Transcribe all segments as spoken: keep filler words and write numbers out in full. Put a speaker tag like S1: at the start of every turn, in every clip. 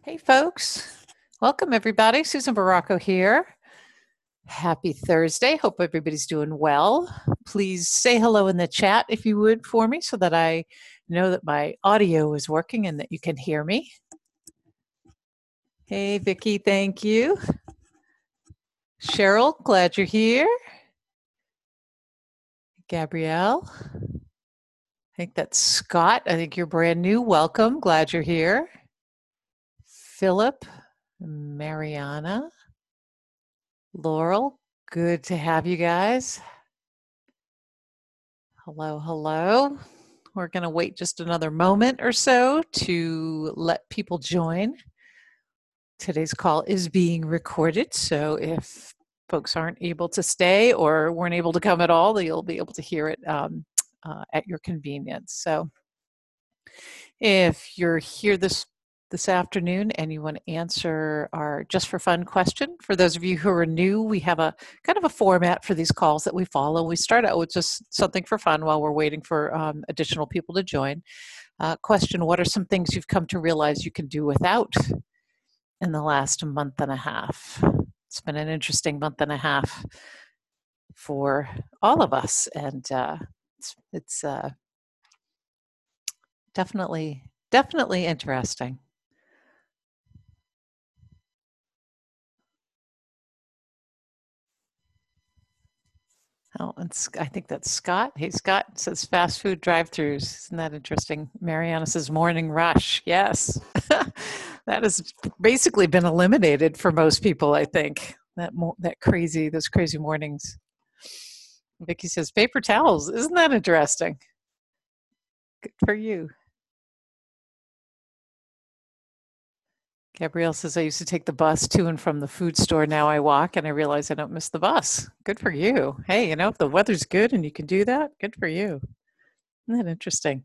S1: Hey, folks. Welcome, everybody. Susan Baracco here. Happy Thursday. Hope everybody's doing well. Please say hello in the chat if you would for me so that I know that my audio is working and that you can hear me. Hey, Vicki, thank you. Cheryl, glad you're here. Gabrielle. I think that's Scott. I think you're brand new. Welcome. Glad you're here. Philip, Mariana, Laurel, good to have you guys. Hello, hello. We're going to wait just another moment or so to let people join. Today's call is being recorded, so if folks aren't able to stay or weren't able to come at all, you'll be able to hear it um, uh, at your convenience. So if you're here this this afternoon and you want to answer our just for fun question, for those of you who are new, we have a kind of a format for these calls that we follow. We start out with just something for fun while we're waiting for um, additional people to join. Uh, question, what are some things you've come to realize you can do without in the last month and a half? It's been an interesting month and a half for all of us, and uh, it's, it's uh, definitely, definitely interesting. Oh, and I think that's Scott. Hey, Scott says fast food drive-throughs. Isn't that interesting? Mariana says morning rush. Yes, that has basically been eliminated for most people. I think that that crazy, those crazy mornings. Vicky says paper towels. Isn't that interesting? Good for you. Gabrielle says, I used to take the bus to and from the food store. Now I walk and I realize I don't miss the bus. Good for you. Hey, you know, if the weather's good and you can do that, good for you. Isn't that interesting?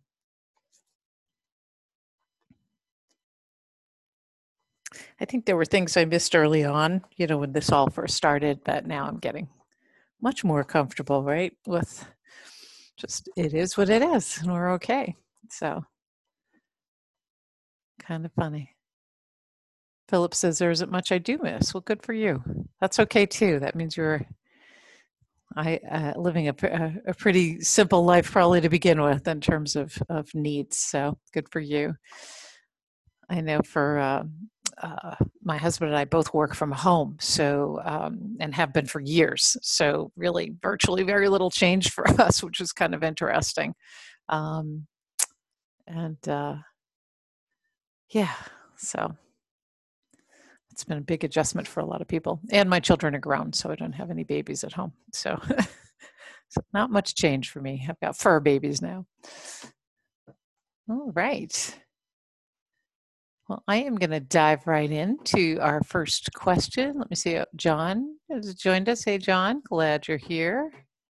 S1: I think there were things I missed early on, you know, when this all first started, but now I'm getting much more comfortable, right? With just, it is what it is and we're okay. So kind of funny. Philip says there isn't much I do miss. Well, good for you. That's okay too. That means you're I uh, living a, a, a pretty simple life probably to begin with in terms of, of needs. So good for you. I know for uh, uh, my husband and I both work from home, so um, and have been for years. So really, virtually very little change for us, which is kind of interesting. Um, and uh, yeah, so it's been a big adjustment for a lot of people. And my children are grown, so I don't have any babies at home. So, so not much change for me. I've got fur babies now. All right. Well, I am going to dive right into our first question. Let me see. John has joined us. Hey, John, glad you're here.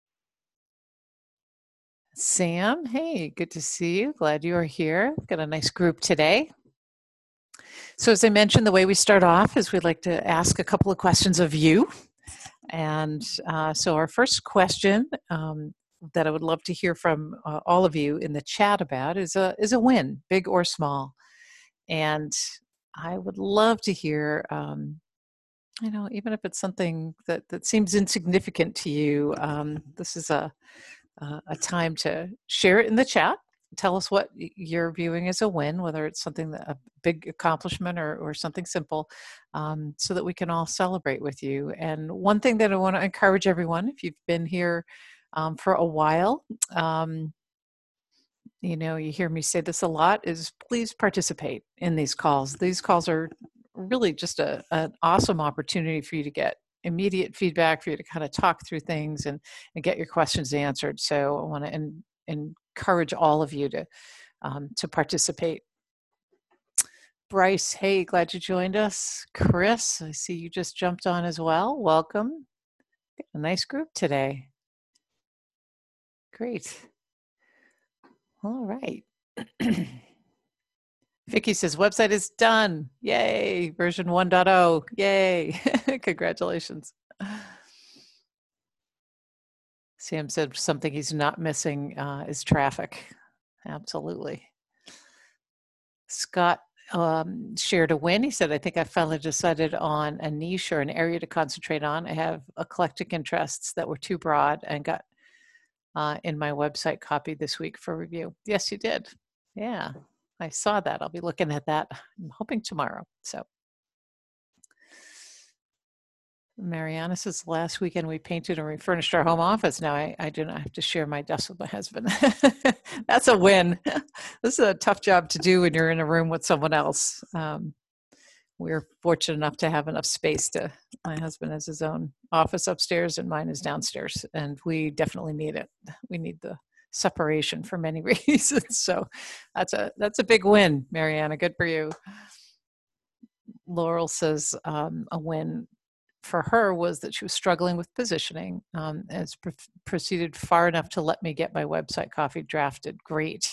S1: Sam, hey, good to see you. Glad you are here. We've got a nice group today. So as I mentioned, the way we start off is we'd like to ask a couple of questions of you. And uh, so our first question um, that I would love to hear from uh, all of you in the chat about is a, is a win, big or small. And I would love to hear, um, you know, even if it's something that, that seems insignificant to you, um, this is a, a, a time to share it in the chat. Tell us what you're viewing as a win, whether it's something that a big accomplishment or, or something simple, um, so that we can all celebrate with you. And one thing that I want to encourage everyone, if you've been here um, for a while, um, you know, you hear me say this a lot, is please participate in these calls. These calls are really just a, an awesome opportunity for you to get immediate feedback, for you to kind of talk through things and, and get your questions answered. So I want to en- encourage all of you to, um, to participate. Bryce, hey, glad you joined us. Chris, I see you just jumped on as well. Welcome. A nice group today. Great. All right. Vicky says, website is done. Yay. Version one point oh. Yay. Congratulations. Sam said something he's not missing uh, is traffic. Absolutely. Scott um, shared a win. He said, I think I finally decided on a niche or an area to concentrate on. I have eclectic interests that were too broad and got uh, in my website copy this week for review. Yes, you did. Yeah, I saw that. I'll be looking at that, I'm hoping tomorrow. So Mariana says, last weekend we painted and refurnished our home office. Now I, I do not have to share my desk with my husband. That's a win. This is a tough job to do when you're in a room with someone else. Um, we're fortunate enough to have enough space to, my husband has his own office upstairs and mine is downstairs, and we definitely need it. We need the separation for many reasons. So that's a, that's a big win, Mariana. Good for you. Laurel says um, a win for her was that she was struggling with positioning, um, and it's pr- proceeded far enough to let me get my website copy drafted. Great.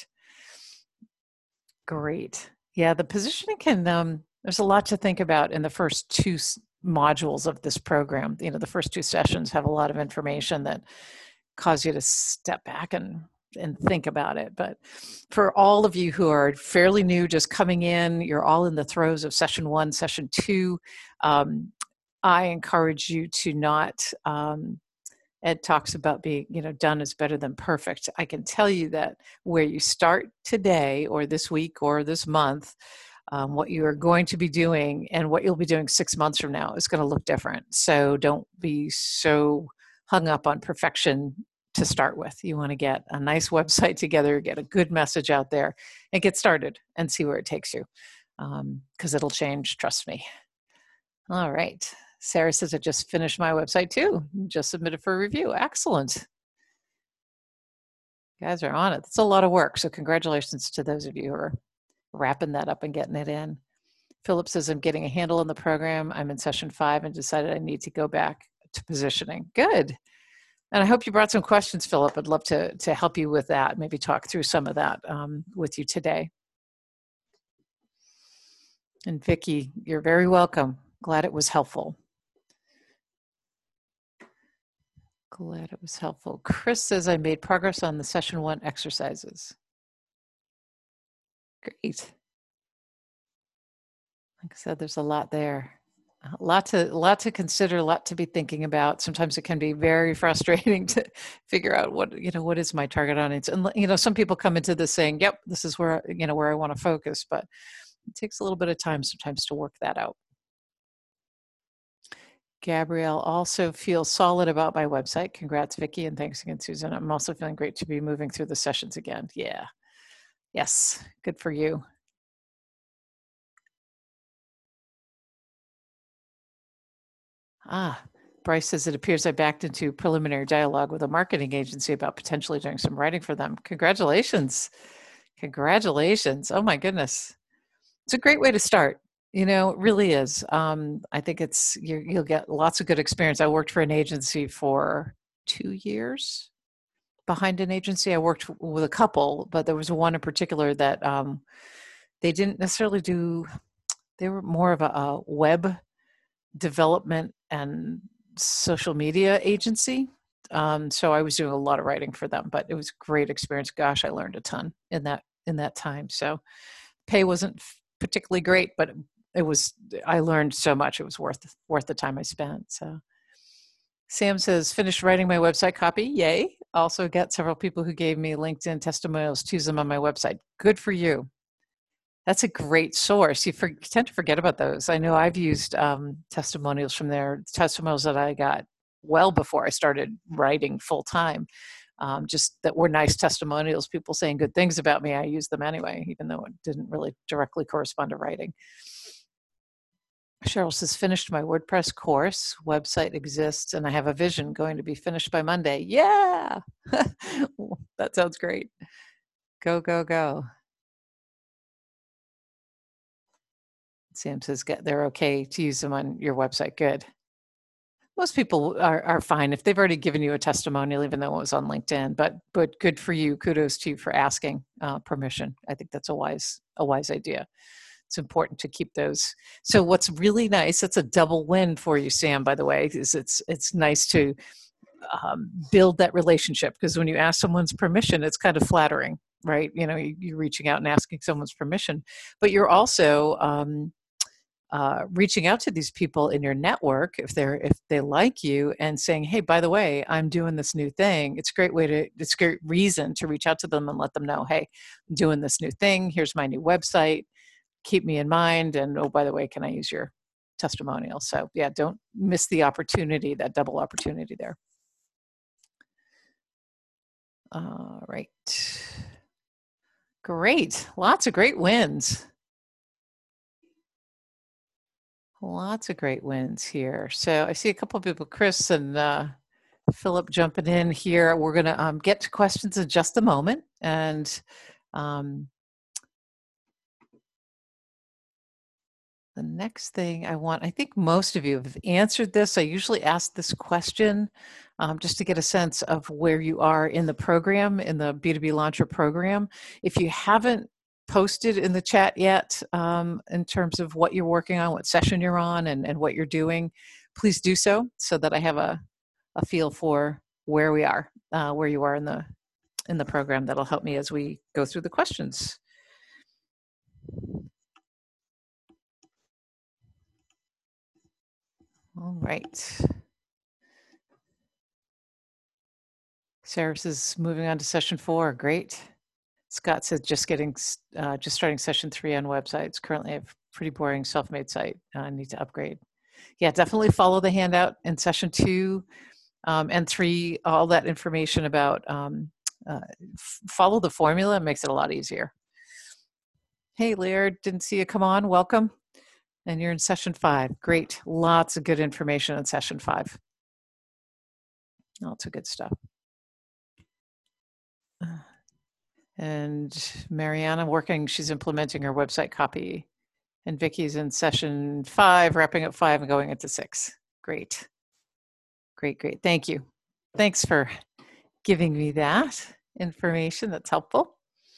S1: Great. Yeah, the positioning can, um, there's a lot to think about in the first two s- modules of this program. You know, the first two sessions have a lot of information that cause you to step back and and think about it. But for all of you who are fairly new, just coming in, you're all in the throes of session one, session two. Um, I encourage you to not, um, Ed talks about being, you know, done is better than perfect. I can tell you that where you start today or this week or this month, um, what you are going to be doing and what you'll be doing six months from now is going to look different. So don't be so hung up on perfection to start with. You want to get a nice website together, get a good message out there, and get started and see where it takes you, because um, it'll change, trust me. All right. Sarah says, I just finished my website too. Just submitted for review. Excellent. You guys are on it. That's a lot of work. So congratulations to those of you who are wrapping that up and getting it in. Philip says, I'm getting a handle on the program. I'm in session five and decided I need to go back to positioning. Good. And I hope you brought some questions, Philip. I'd love to, to help you with that, maybe talk through some of that um, with you today. And Vicki, you're very welcome. Glad it was helpful. Glad it was helpful. Chris says, I made progress on the session one exercises. Great. Like I said, there's a lot there. A lot to, a lot to consider, a lot to be thinking about. Sometimes it can be very frustrating to figure out what, you know, what is my target audience. And, you know, some people come into this saying, yep, this is where, you know, where I want to focus, but it takes a little bit of time sometimes to work that out. Gabrielle also feels solid about my website. Congrats, Vicki, and thanks again, Susan. I'm also feeling great to be moving through the sessions again. Yeah. Yes. Good for you. Ah, Bryce says, it appears I backed into preliminary dialogue with a marketing agency about potentially doing some writing for them. Congratulations. Congratulations. Oh my goodness. It's a great way to start. You know, it really is. Um, I think it's, you, you'll get lots of good experience. I worked for an agency for two years. Behind an agency, I worked with a couple, but there was one in particular that um, they didn't necessarily do, they were more of a, a web development and social media agency. Um, so I was doing a lot of writing for them, but it was a great experience. Gosh, I learned a ton in that in that time. So pay wasn't particularly great, but it was, I learned so much. It was worth worth the time I spent. So Sam says, finished writing my website copy. Yay. Also got several people who gave me LinkedIn testimonials to use them on my website. Good for you. That's a great source. You, for, you tend to forget about those. I know I've used um, testimonials from there, testimonials that I got well before I started writing full time. Um, just that were nice testimonials, people saying good things about me. I used them anyway, even though it didn't really directly correspond to writing. Cheryl says, finished my WordPress course. Website exists, and I have a vision going to be finished by Monday. Yeah, that sounds great. Go, go, go. Sam says, they're okay to use them on your website. Good. Most people are, are fine if they've already given you a testimonial, even though it was on LinkedIn. But but good for you. Kudos to you for asking uh, permission. I think that's a wise a wise idea. It's important to keep those. So what's really nice, it's a double win for you, Sam, by the way, is it's it's nice to um, build that relationship, because when you ask someone's permission, it's kind of flattering, right? You know, you, you're reaching out and asking someone's permission, but you're also um, uh, reaching out to these people in your network if they're if they like you and saying, hey, by the way, I'm doing this new thing. It's a great way to it's a great reason to reach out to them and let them know, hey, I'm doing this new thing. Here's my new website. Keep me in mind. And oh, by the way, can I use your testimonial? So yeah, don't miss the opportunity, that double opportunity there. All right. Great. Lots of great wins. Lots of great wins here. So I see a couple of people, Chris and uh, Philip jumping in here. We're going to um, get to questions in just a moment. And um, the next thing I want, I think most of you have answered this. I usually ask this question um, just to get a sense of where you are in the program, in the B two B Launcher program. If you haven't posted in the chat yet um, in terms of what you're working on, what session you're on, and, and what you're doing, please do so so that I have a, a feel for where we are, uh, where you are in the in the program. That'll help me as we go through the questions. All right. Sarah is moving on to session four. Great. Scott said just getting, uh, just starting session three on websites. Currently I have a pretty boring self-made site. I uh, need to upgrade. Yeah, definitely follow the handout in session two um, and three, all that information about, um, uh, follow the formula. It makes it a lot easier. Hey, Laird, didn't see you come on. Welcome. And you're in session five. Great. Lots of good information in session five. Lots of good stuff. Uh, and Mariana working, she's implementing her website copy. And Vicky's in session five, wrapping up five and going into six. Great. Great, great. Thank you. Thanks for giving me that information. That's helpful.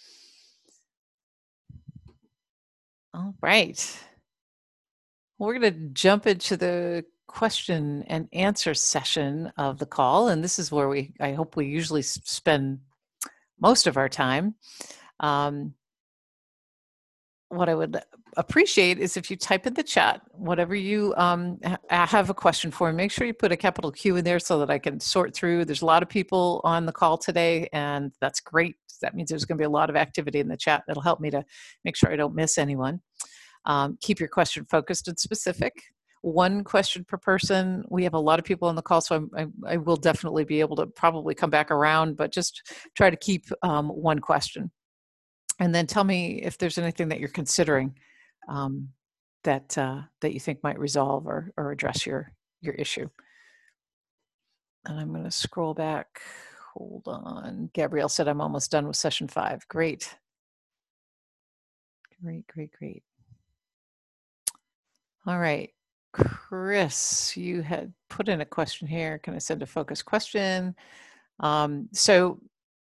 S1: All right. We're going to jump into the question and answer session of the call. And this is where we, I hope we usually spend most of our time. Um, what I would appreciate is if you type in the chat, whatever you um, ha- have a question for, make sure you put a capital Q in there so that I can sort through. There's a lot of people on the call today, and that's great. That means there's going to be a lot of activity in the chat. That'll help me to make sure I don't miss anyone. Um, keep your question focused and specific. One question per person. We have a lot of people on the call, so I'm, I, I will definitely be able to probably come back around, but just try to keep um, one question. And then tell me if there's anything that you're considering um, that uh, that you think might resolve or, or address your, your issue. And I'm going to scroll back. Hold on. Gabrielle said I'm almost done with session five. Great. Great, great, great. All right. Chris, you had put in a question here. Can I send a focus question? Um, so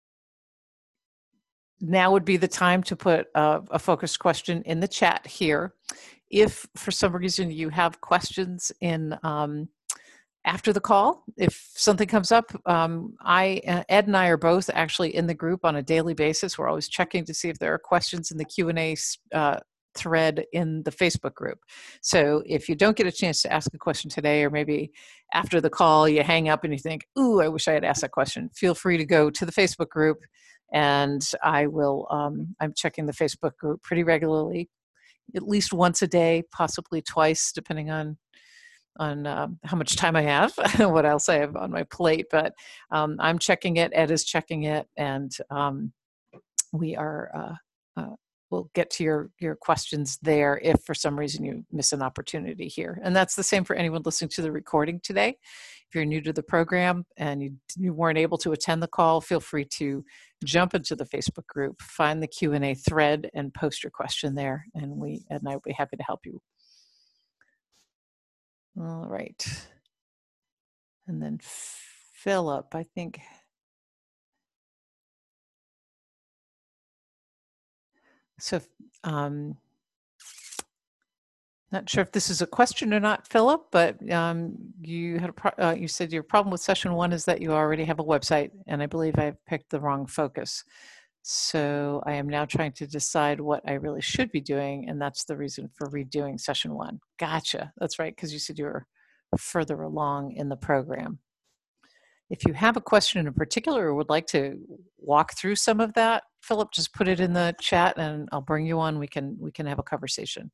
S1: now would be the time to put a, a focused question in the chat here. If for some reason you have questions in um, after the call, if something comes up, um, I, uh, Ed and I are both actually in the group on a daily basis. We're always checking to see if there are questions in the Q and A uh, thread in the Facebook group. So if you don't get a chance to ask a question today, or maybe after the call you hang up and you think, ooh, I wish I had asked that question, feel free to go to the Facebook group. And I will, um, I'm checking the Facebook group pretty regularly, at least once a day, possibly twice, depending on on um, how much time I have, what else I have on my plate. But um, I'm checking it, Ed is checking it, and um, we are, uh, uh, we'll get to your, your questions there if for some reason you miss an opportunity here. And that's the same for anyone listening to the recording today. If you're new to the program and you, you weren't able to attend the call, feel free to jump into the Facebook group, find the Q and A thread, and post your question there, and we Ed and I will be happy to help you. All right. And then Philip, I think. So, um, not sure if this is a question or not, Philip, but um, you had a pro uh, you said your problem with session one is that you already have a website, and I believe I picked the wrong focus. So I am now trying to decide what I really should be doing, and that's the reason for redoing session one. Gotcha. That's right, because you said you were further along in the program. If you have a question in particular or would like to walk through some of that, Philip, just put it in the chat and I'll bring you on. We can we can have a conversation.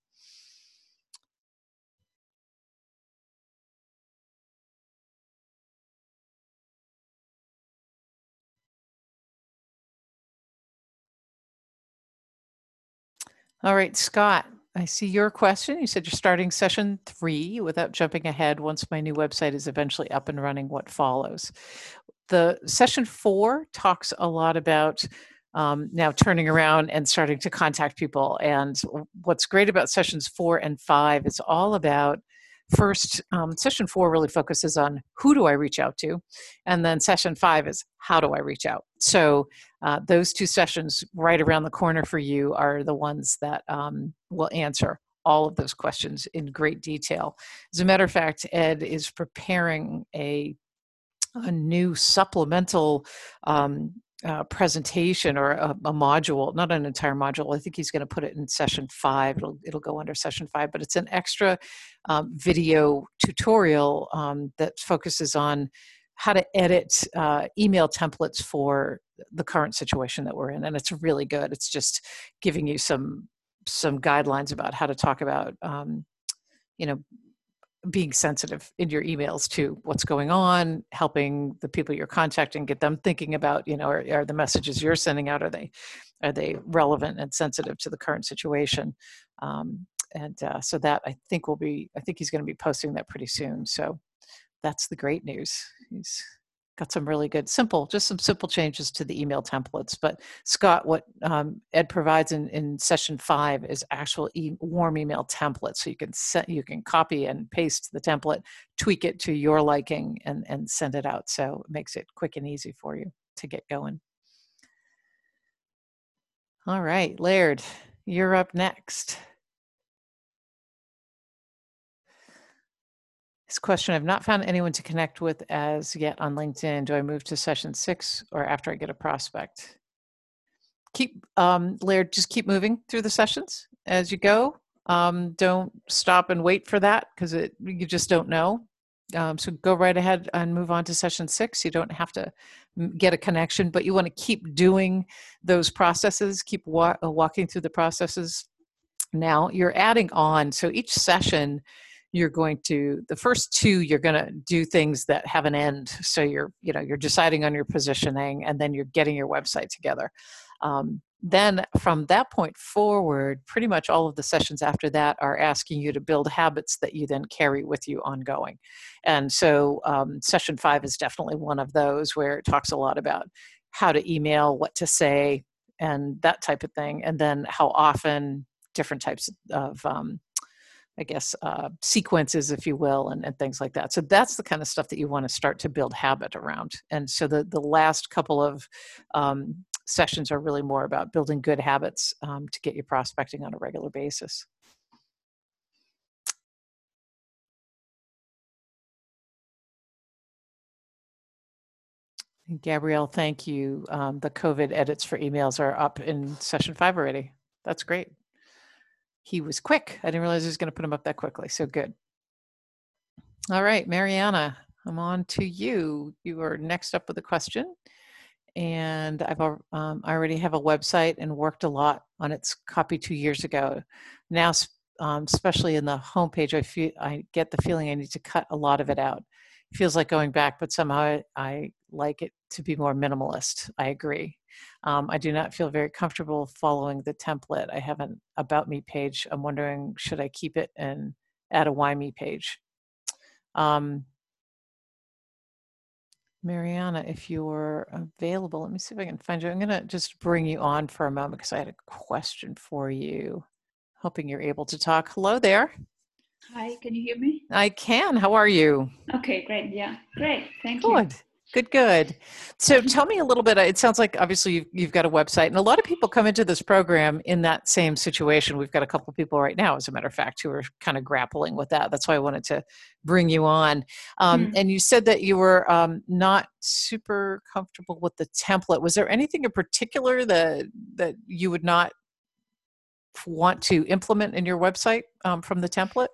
S1: All right, Scott, I see your question. You said you're starting session three without jumping ahead. Once my new website is eventually up and running, what follows? The session four talks a lot about um, now turning around and starting to contact people. And what's great about sessions four and five is all about first, um, session four really focuses on who do I reach out to? And then session five is how do I reach out? So uh, those two sessions right around the corner for you are the ones that um, will answer all of those questions in great detail. As a matter of fact, Ed is preparing a a new supplemental um, uh, presentation or a, a module, not an entire module. I think he's going to put it in session five. It'll, it'll go under session five, but it's an extra um, video tutorial um, that focuses on how to edit uh, email templates for the current situation that we're in. And it's really good. It's just giving you some some guidelines about how to talk about, um, you know, being sensitive in your emails to what's going on, helping the people you're contacting, get them thinking about, you know, are, are the messages you're sending out, are they, are they relevant and sensitive to the current situation? Um, and uh, so that I think will be, I think he's going to be posting that pretty soon. So that's the great news. He's got some really good, simple, just some simple changes to the email templates. But Scott, what um, Ed provides in, in session five is actual e- warm email templates. So you can set, you can copy and paste the template, tweak it to your liking, and and send it out. So it makes it quick and easy for you to get going. All right, Laird, you're up next. This question, I've not found anyone to connect with as yet on LinkedIn. Do I move to session six or after I get a prospect? Keep, um, Laird, just keep moving through the sessions as you go. Um, don't stop and wait for that because it you just don't know. Um, so go right ahead and move on to session six. You don't have to get a connection, but you want to keep doing those processes, keep wa- walking through the processes. Now you're adding on. So each session, you're going to the first two you're going to do things that have an end. So you're you know you're deciding on your positioning and then you're getting your website together. Um, then from that point forward, pretty much all of the sessions after that are asking you to build habits that you then carry with you ongoing. And so um, session five is definitely one of those where it talks a lot about how to email, what to say, and that type of thing. And then how often, different types of um, I guess, uh, sequences, if you will, and, and things like that. So that's the kind of stuff that you want to start to build habit around. And so the, the last couple of um, sessions are really more about building good habits um, to get you prospecting on a regular basis. Gabrielle, thank you. Um, the COVID edits for emails are up in session five already. That's great. He was quick. I didn't realize he was going to put them up that quickly. So good. All right, Mariana, I'm on to you. You are next up with a question. And I've um, I already have a website and worked a lot on its copy two years ago. Now, um, especially in the homepage, I feel I get the feeling I need to cut a lot of it out. It feels like going back, but somehow I, I like it to be more minimalist. I agree. Um, I do not feel very comfortable following the template. I have an About Me page. I'm wondering, should I keep it and add a Why Me page? Um, Mariana, if you're available, let me see if I can find you. I'm going to just bring you on for a moment because I had a question for you. Hoping you're able to talk. Hello there.
S2: Hi, can you hear me?
S1: I can. How are you?
S2: Okay, great. Yeah, great. Thank
S1: Good.
S2: you.
S1: Good, good. So tell me a little bit. It sounds like obviously you've, you've got a website, and a lot of people come into this program in that same situation. We've got a couple of people right now, as a matter of fact, who are kind of grappling with that. That's why I wanted to bring you on. Um,
S2: Mm.
S1: and you said that you were um, not super comfortable with the template. Was there anything in particular that that you would not want to implement in your website um, from the template?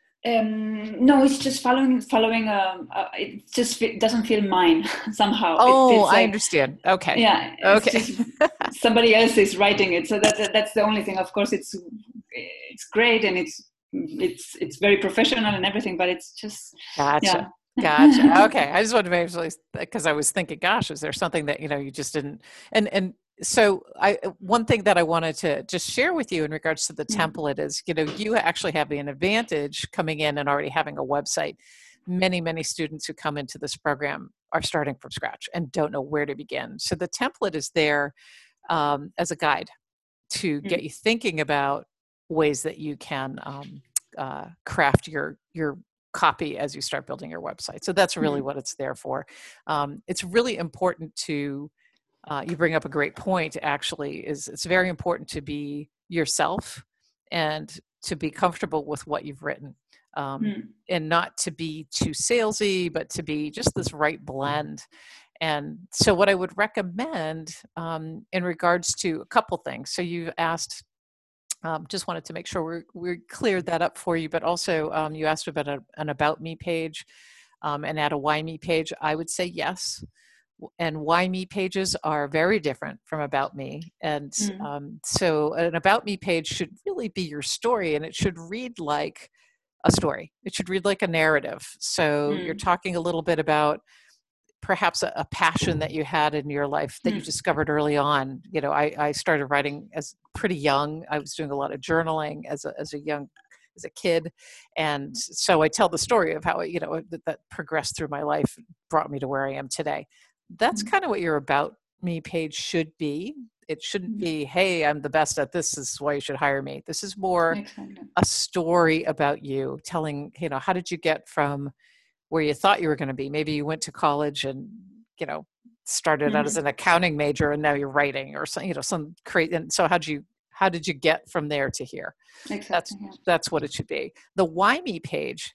S2: Um, no, it's just following, following. Um, uh, it just fe- doesn't feel mine somehow. It
S1: Oh,
S2: feels
S1: I
S2: like,
S1: understand. Okay.
S2: yeah, it's
S1: Okay.
S2: just somebody else is writing it. So that, that that's the only thing. Of course, it's it's great and it's it's it's very professional and everything, but it's just, yeah.
S1: Gotcha. Gotcha. Okay. I just wanted to make sure, because I was thinking, gosh, is there something that, you know, you just didn't, and, and so I, one thing that I wanted to just share with you in regards to the
S2: Mm,
S1: template is, you know, you actually have an advantage coming in and already having a website. Many, many students who come into this program are starting from scratch and don't know where to begin. So the template is there um, as a guide to get
S2: mm,
S1: you thinking about ways that you can um, uh, craft your your copy as you start building your website. So that's really
S2: mm,
S1: what it's there for. Um, it's really important to uh, you bring up a great point. Actually, is it's very important to be yourself and to be comfortable with what you've written. Um,
S2: mm,
S1: and not to be too salesy, but to be just this right blend. And so, what I would recommend um, in regards to a couple things. So, you asked, um, just wanted to make sure we we cleared that up for you, but also um, you asked about a, an About Me page um, and add a Why Me page. I would say yes. And Why Me pages are very different from About Me. And
S2: mm,
S1: um, so, an About Me page should really be your story, and it should read like a story. It should read like a narrative. So, you're
S2: mm,
S1: talking a little bit about perhaps a, a passion that you had in your life that you
S2: mm,
S1: discovered early on. You know, I, I started writing as pretty young. I was doing a lot of journaling as a, as a young as a kid, and so I tell the story of how you know that, that progressed through my life, brought me to where I am today. That's
S2: mm,
S1: kind of what your About Me page should be. It shouldn't
S2: mm.
S1: be, hey, I'm the best at this, this is why you should hire me. This is more
S2: Exactly.
S1: a story about you, telling, you know, how did you get from where you thought you were going to be. Maybe you went to college and, you know, started out as
S2: Mm-hmm.
S1: an accounting major and now you're writing or some, you know, some create. And so how did you, how did you get from there to here? That's,
S2: Exactly. Yeah.
S1: that's what it should be. The Why Me page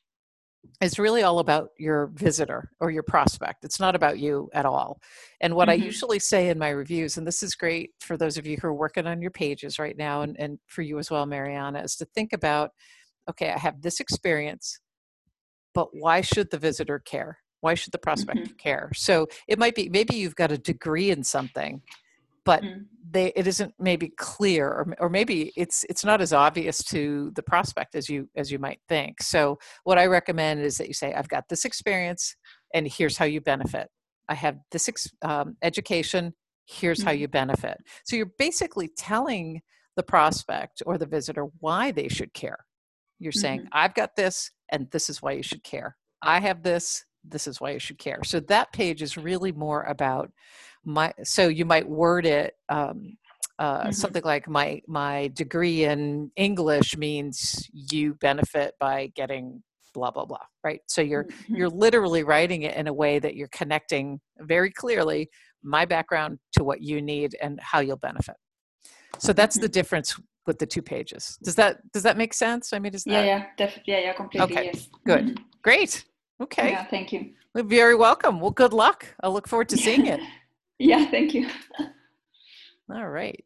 S1: is really all about your visitor or your prospect. It's not about you at all. And what I
S2: Mm-hmm.
S1: usually say in my reviews, and this is great for those of you who are working on your pages right now, and, and for you as well, Mariana, is to think about, okay, I have this experience, but why should the visitor care? Why should the prospect
S2: Mm-hmm.
S1: care? So it might be, maybe you've got a degree in something, but
S2: Mm,
S1: they, it isn't maybe clear, or, or maybe it's it's not as obvious to the prospect as you as you might think. So what I recommend is that you say, I've got this experience and here's how you benefit. I have this ex, um, education, here's how
S2: mm,
S1: you benefit. So you're basically telling the prospect or the visitor why they should care. You're saying,
S2: mm-hmm.
S1: I've got this, and this is why you should care. I have this, this is why you should care. So that page is really more about my, so you might word it um, uh,
S2: Mm-hmm.
S1: something like my my degree in English means you benefit by getting blah blah blah, right? So you're
S2: Mm-hmm.
S1: you're literally writing it in a way that you're connecting very clearly my background to what you need and how you'll benefit. So that's the
S2: Mm-hmm.
S1: difference with the two pages. Does that does that make sense? I mean, is
S2: Yeah,
S1: that
S2: yeah, definitely. Yeah, yeah, completely.
S1: okay?
S2: Yes.
S1: Good.
S2: Mm-hmm.
S1: Great. Okay.
S2: Yeah, thank you.
S1: Well, very welcome. Well, good luck. I look forward to seeing
S2: Yeah,
S1: it.
S2: yeah, thank you.
S1: All right.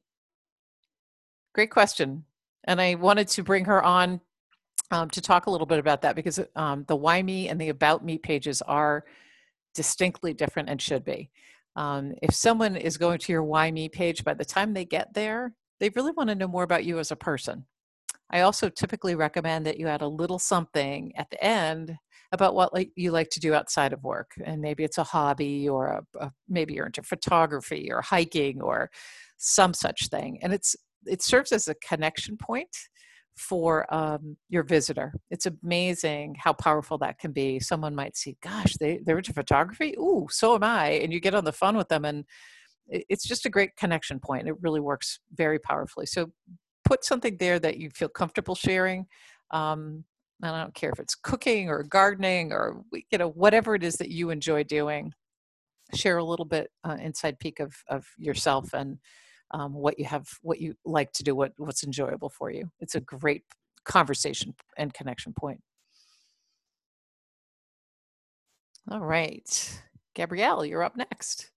S1: Great question. And I wanted to bring her on um, to talk a little bit about that because um, the Why Me and the About Me pages are distinctly different and should be. Um, if someone is going to your Why Me page, by the time they get there, they really want to know more about you as a person. I also typically recommend that you add a little something at the end about what like you like to do outside of work, and maybe it's a hobby or a, a, maybe you're into photography or hiking or some such thing, and it's it serves as a connection point for um, your visitor. It's amazing how powerful that can be. Someone might see, gosh, they, they're into photography. Ooh, so am I. And you get on the phone with them, and it's just a great connection point. It really works very powerfully. So put something there that you feel comfortable sharing. Um, and I don't care if it's cooking or gardening or you know whatever it is that you enjoy doing. share a little bit uh, inside peek of, of yourself and um, what you have, what you like to do, what, what's enjoyable for you. It's a great conversation and connection point. All right, Gabrielle, you're up next.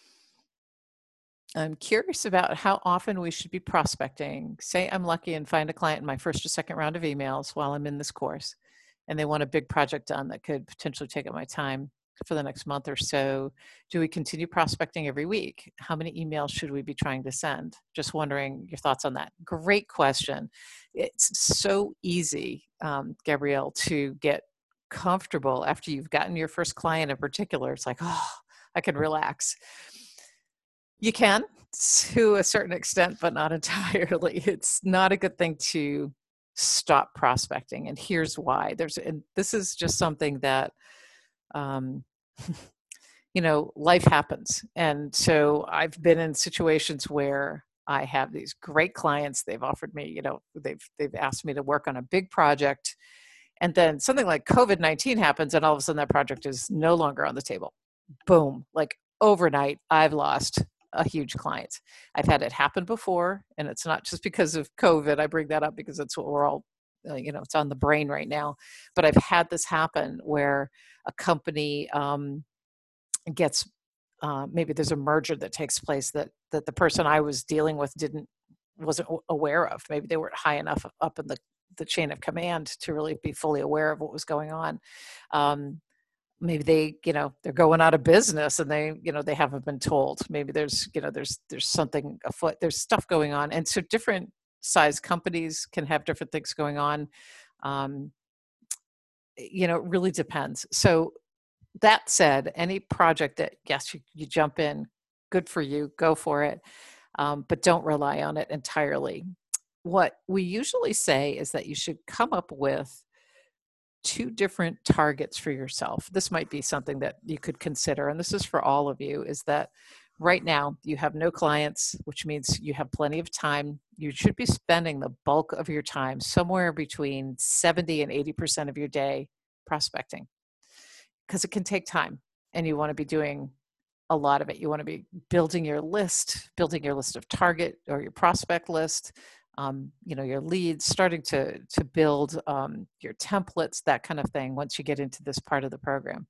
S1: I'm curious about how often we should be prospecting. Say I'm lucky and find a client in my first or second round of emails while I'm in this course, and they want a big project done that could potentially take up my time for the next month or so. Do we continue prospecting every week? How many emails should we be trying to send? Just wondering your thoughts on that. Great question. It's so easy, um, Gabrielle, to get comfortable after you've gotten your first client in particular. It's like, oh, I can relax. You can, to a certain extent, but not entirely. It's not a good thing to stop prospecting. And here's why. There's, and this is just something that, um, you know, life happens. And so I've been in situations where I have these great clients. They've offered me, you know, they've, they've asked me to work on a big project. And then something like COVID nineteen happens, and all of a sudden that project is no longer on the table. Boom, like overnight, I've lost a huge client. I've had it happen before, and it's not just because of COVID. I bring that up because it's what we're all, uh, you know, it's on the brain right now. But I've had this happen where a company um, gets, uh, maybe there's a merger that takes place that that the person I was dealing with didn't wasn't aware of. Maybe they weren't high enough up in the the chain of command to really be fully aware of what was going on. Um, maybe they, you know, they're going out of business and they, you know, they haven't been told. Maybe there's, you know, there's, there's something afoot, there's stuff going on. And so different size companies can have different things going on. Um, you know, it really depends. So that said, any project that, yes, you, you jump in, good for you, go for it. Um, but don't rely on it entirely. What we usually say is that you should come up with two different targets for yourself. This might be something that you could consider, and this is for all of you, is that right now you have no clients, which means you have plenty of time. You should be spending the bulk of your time, somewhere between seventy and eighty percent of your day, prospecting, because it can take time, and you want to be doing a lot of it. You want to be building your list, building your list of target or your prospect list, um, you know, your leads, starting to, to build um, your templates, that kind of thing, once you get into this part of the program.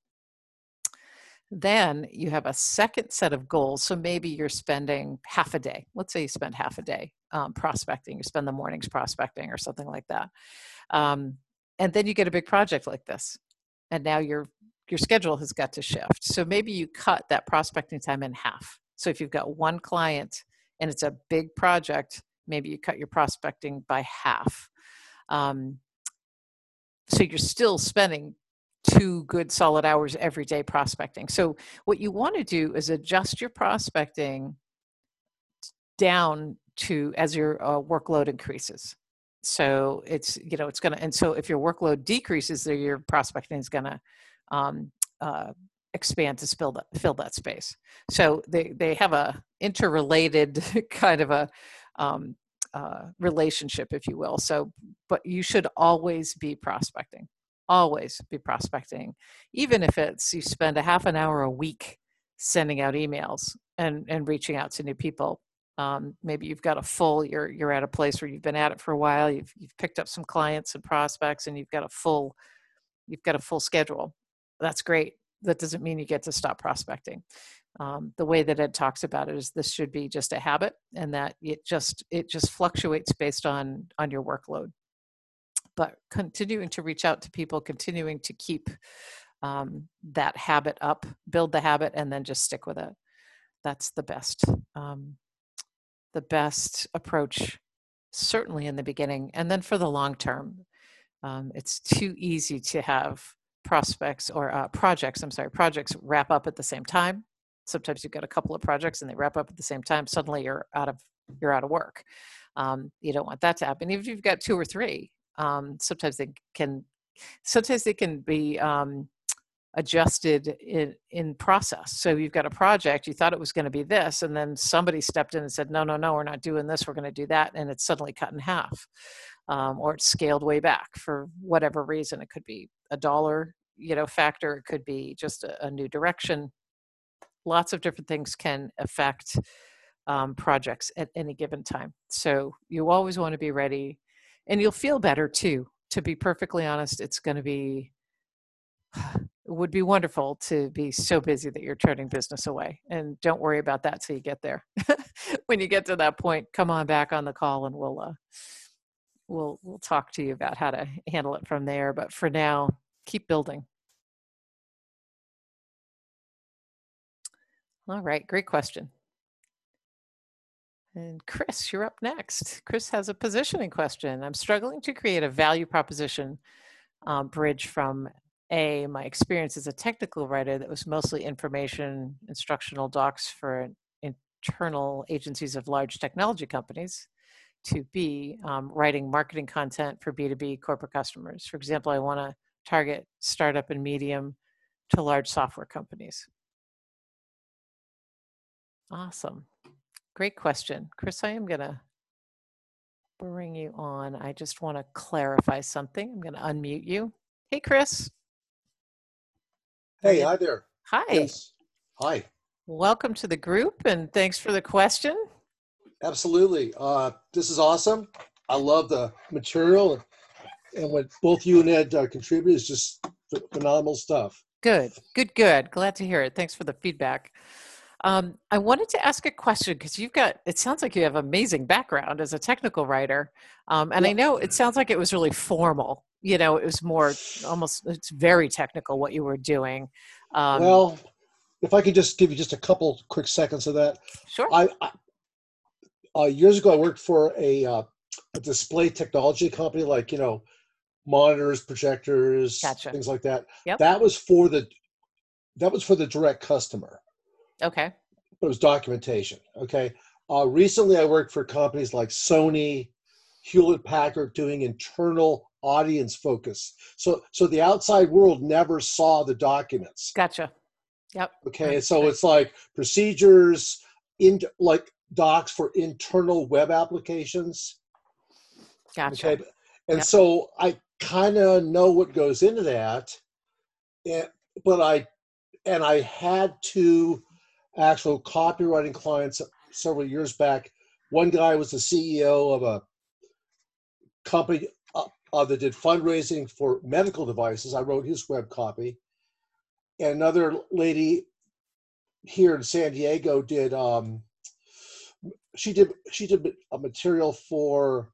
S1: Then you have a second set of goals. So maybe you're spending half a day. Let's say you spend half a day um, prospecting. You spend the mornings prospecting or something like that. Um, and then you get a big project like this. And now your your schedule has got to shift. So maybe you cut that prospecting time in half. So if you've got one client and it's a big project, maybe you cut your prospecting by half. Um, so you're still spending two good solid hours every day prospecting. So what you want to do is adjust your prospecting down to as your uh, workload increases. So it's, you know, it's going to, and so if your workload decreases, then your prospecting is going to um, uh, expand to fill that, fill that space. So they, they have a interrelated kind of a um, uh, relationship, if you will. So, but you should always be prospecting, always be prospecting, even if it's, you spend a half an hour a week sending out emails and, and reaching out to new people. Um, maybe you've got a full, you're, you're at a place where you've been at it for a while, you've, you've picked up some clients and prospects, and you've got a full, you've got a full schedule. That's great. That doesn't mean you get to stop prospecting. Um, the way that Ed talks about it is this should be just a habit, and that it just, it just fluctuates based on, on your workload. But continuing to reach out to people, continuing to keep um, that habit up, build the habit, and then just stick with it. That's the best. Um, the best approach, certainly in the beginning. And then for the long term, um, it's too easy to have prospects or uh, projects, I'm sorry, projects wrap up at the same time. Sometimes you've got a couple of projects and they wrap up at the same time. Suddenly you're out of, you're out of work. Um, you don't want that to happen. Even if you've got two or three, um, sometimes they can, sometimes they can be um, adjusted in, in process. So you've got a project, you thought it was going to be this, and then somebody stepped in and said, no, no, no, we're not doing this, we're going to do that. And it's suddenly cut in half, um, or it's scaled way back for whatever reason. It could be a dollar, you know, factor. It could be just a, a new direction. lots of different things can affect um, projects at any given time. So you always want to be ready, and you'll feel better too. To be perfectly honest, it's going to be, it would be wonderful to be so busy that you're turning business away. And don't worry about that till you get there. When you get to that point, come on back on the call and we'll uh, we'll we'll talk to you about how to handle it from there. But for now, keep building. All right, great question. And Chris, you're up next. Chris has a positioning question. I'm struggling to create a value proposition um, bridge from A, my experience as a technical writer that was mostly information, instructional docs for internal agencies of large technology companies, to B, um, writing marketing content for B two B corporate customers. For example, I want to target startup and medium to large software companies. Awesome. Great question. Chris, I am going to bring you on. I just want to clarify something. I'm going to unmute you. Hey, Chris.
S3: Hey, hi there.
S1: Hi.
S3: Yes. Hi.
S1: Welcome to the group, and thanks for the question.
S3: Absolutely. Uh, this is awesome. I love the material, and what both you and Ed uh, contribute is just phenomenal stuff.
S1: Good, good, good. Glad to hear it. Thanks for the feedback. Um, I wanted to ask a question because you've got, it sounds like you have amazing background as a technical writer. Um, and yeah. I know it sounds like it was really formal. You know, it was more almost, it's very technical what you were doing. Um,
S3: well, if I could just give you just a couple quick seconds of that.
S1: Sure.
S3: I, I uh, years ago, I worked for a, uh, a display technology company, like, you know, monitors, projectors,
S1: gotcha.
S3: things like that.
S1: Yep.
S3: That was for the, that was for the direct customer.
S1: Okay.
S3: But it was documentation. Okay. Uh, recently, I worked for companies like Sony, Hewlett Packard, doing internal audience focus. So, so the outside world never saw the documents.
S1: Gotcha. Yep.
S3: Okay. So it's like procedures, in like docs for internal web applications.
S1: Gotcha.
S3: Okay. And
S1: yep.
S3: so I kind of know what goes into that, and, but I, and I had to. Actual copywriting clients several years back. One guy was the C E O of a company uh, uh, that did fundraising for medical devices. I wrote his web copy. And another lady here in San Diego did, um, she did, she did a material for,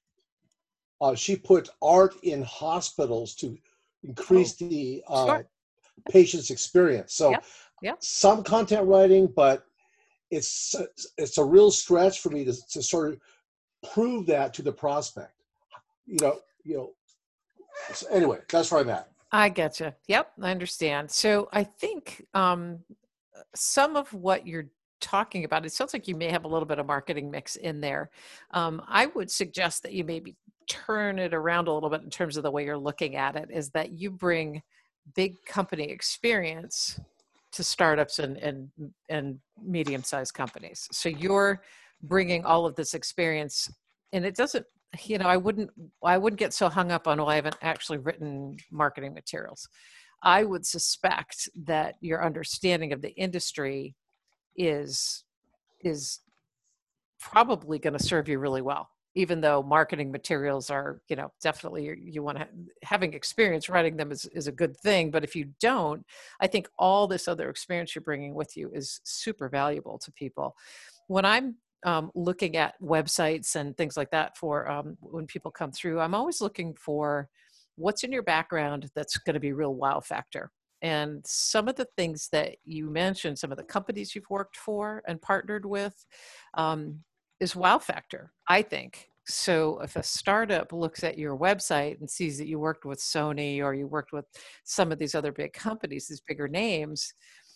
S3: uh, she put art in hospitals to increase oh, the uh,
S1: sure.
S3: patient's experience. So
S1: yep. Yep.
S3: some content writing, but it's it's a real stretch for me to, to sort of prove that to the prospect. You know, you know. So anyway, that's where I'm at.
S1: I get you. Yep, I understand. So I think um, some of what you're talking about, it sounds like you may have a little bit of marketing mix in there. Um, I would suggest that you maybe turn it around a little bit in terms of the way you're looking at it, is that you bring big company experience to startups and, and, and medium-sized companies. So you're bringing all of this experience, and it doesn't, you know, I wouldn't, I wouldn't get so hung up on, well, I haven't actually written marketing materials. I would suspect that your understanding of the industry is, is probably going to serve you really well, even though marketing materials are, you know, definitely you, you want to, having experience writing them is, is a good thing. But if you don't, I think all this other experience you're bringing with you is super valuable to people. When I'm um, looking at websites and things like that for um, when people come through, I'm always looking for what's in your background that's going to be real wow factor. And some of the things that you mentioned, some of the companies you've worked for and partnered with, um, is wow factor, I think. So if a startup looks at your website and sees that you worked with Sony or you worked with some of these other big companies, these bigger names,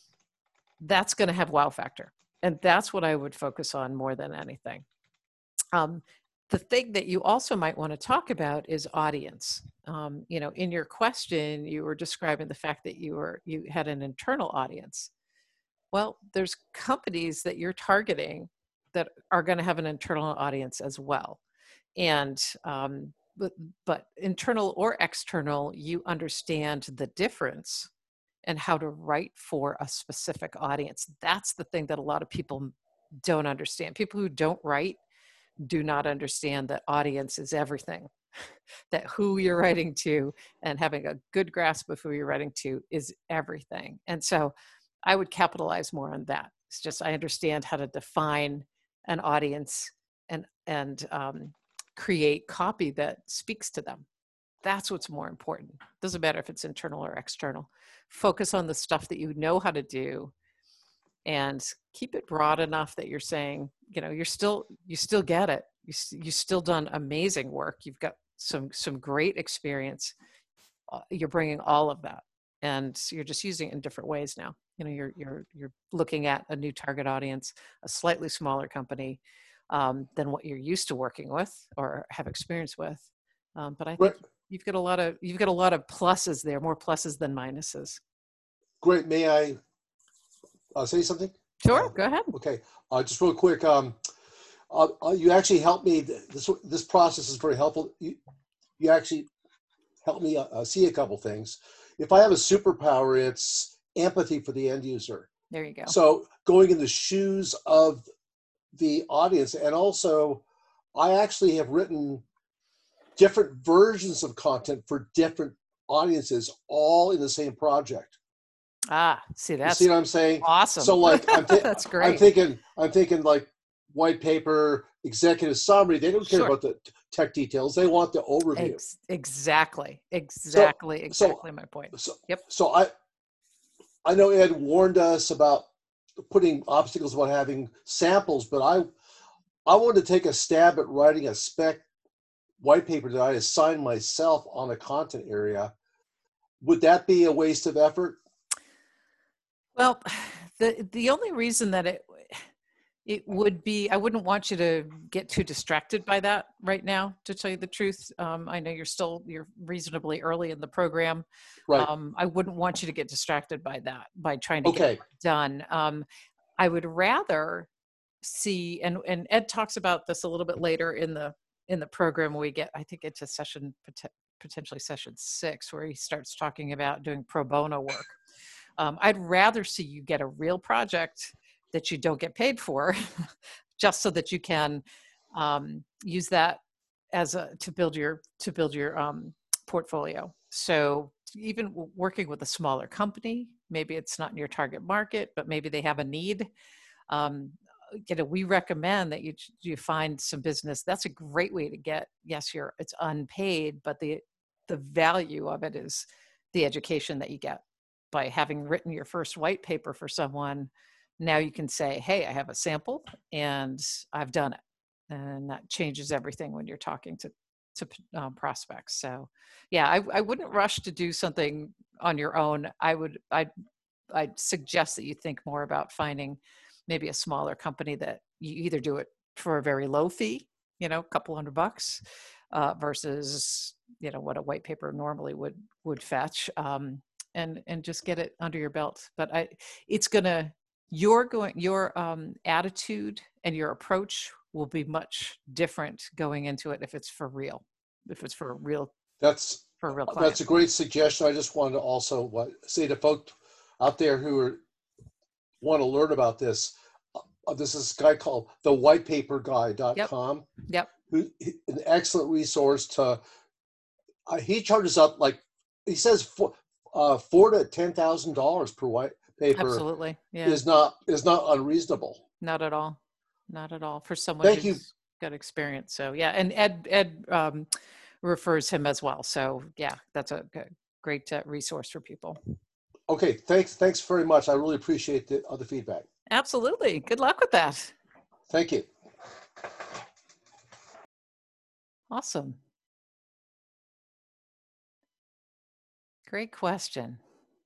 S1: that's going to have wow factor. And that's what I would focus on more than anything. Um, the thing that you also might want to talk about is audience. Um, you know, in your question, you were describing the fact that you were you had an internal audience. Well, there's companies that you're targeting that are going to have an internal audience as well. And, um, but, but internal or external, you understand the difference and how to write for a specific audience. That's the thing that a lot of people don't understand. People who don't write do not understand that audience is everything, that who you're writing to and having a good grasp of who you're writing to is everything. And so I would capitalize more on that. It's just, I understand how to define an audience and, and um, create copy that speaks to them. That's what's more important. Doesn't matter if it's internal or external. Focus on the stuff that you know how to do and keep it broad enough that you're saying, you know, you're still, you still get it. You, you still done amazing work. You've got some, some great experience. Uh, you're bringing all of that and you're just using it in different ways now. You know, you're, you're, you're looking at a new target audience, a slightly smaller company um, than what you're used to working with or have experience with. Um, but I think
S3: Right.
S1: you've got a lot of, you've got a lot of pluses there, more pluses than minuses.
S3: Great. May I uh, say something?
S1: Sure,
S3: Uh,
S1: go ahead.
S3: Okay. Uh, just real quick. Um, uh, uh, you actually helped me. This this process is very helpful. You, you actually helped me uh, see a couple things. If I have a superpower, it's empathy for the end user.
S1: There you go.
S3: So going in the shoes of the audience, and also I actually have written different versions of content for different audiences, all in the same project.
S1: Ah, see, that's
S3: you see what I'm saying?
S1: awesome.
S3: So like, I'm th-
S1: that's great.
S3: I'm thinking, I'm thinking like white paper, executive summary. They don't care
S1: Sure.
S3: about the tech details. They want the overview.
S1: Ex- exactly, exactly,
S3: So-
S1: exactly
S3: so-
S1: my point.
S3: So,
S1: Yep.
S3: so I, I know Ed warned us about putting obstacles about having samples, but I, I wanted to take a stab at writing a spec white paper that I assign myself on a content area. Would that be a waste of effort?
S1: Well, the the only reason that it it would be, I wouldn't want you to get too distracted by that right now, to tell you the truth. Um, I know you're still, you're reasonably early in the program.
S3: Right.
S1: Um, I wouldn't want you to get distracted by that, by trying to get
S3: Okay.
S1: it done. Um, I would rather see, and, and Ed talks about this a little bit later in the, in the program when we get, I think into session, pot- potentially session six, where he starts talking about doing pro bono work. Um, I'd rather see you get a real project that you don't get paid for, just so that you can um, use that as a to build your to build your um, portfolio. So even w- working with a smaller company, maybe it's not in your target market, but maybe they have a need. Um, you know, we recommend that you you find some business. That's a great way to get. Yes, you're it's unpaid, but the the value of it is the education that you get by having written your first white paper for someone. Now you can say, hey, I have a sample and I've done it. And that changes everything when you're talking to, to um, prospects. So yeah, I, I wouldn't rush to do something on your own. I would, I'd, I'd suggest that you think more about finding maybe a smaller company that you either do it for a very low fee, you know, a couple hundred bucks, uh, versus, you know, what a white paper normally would, would fetch. Um, and, and just get it under your belt. But I, it's gonna, you're going, your um, attitude and your approach will be much different going into it if it's for real, if it's for a real,
S3: That's
S1: for a real client.
S3: that's a great suggestion. I just wanted to also what, say to folks out there who are, want to learn about this. Uh, this is a guy called the white paper guy dot com.
S1: Yep.
S3: Who, an excellent resource to. Uh, he charges up like he says four, uh, four to ten thousand dollars per white paper.
S1: Absolutely. Yeah.
S3: Is not is not unreasonable.
S1: Not at all. Not at all for someone
S3: Thank
S1: who's
S3: you.
S1: got experience. So yeah, and Ed Ed um, refers him as well. So yeah, that's a g- great uh, resource for people.
S3: Okay, thanks thanks very much. I really appreciate the other feedback.
S1: Absolutely. Good luck with that.
S3: Thank you.
S1: Awesome. Great question.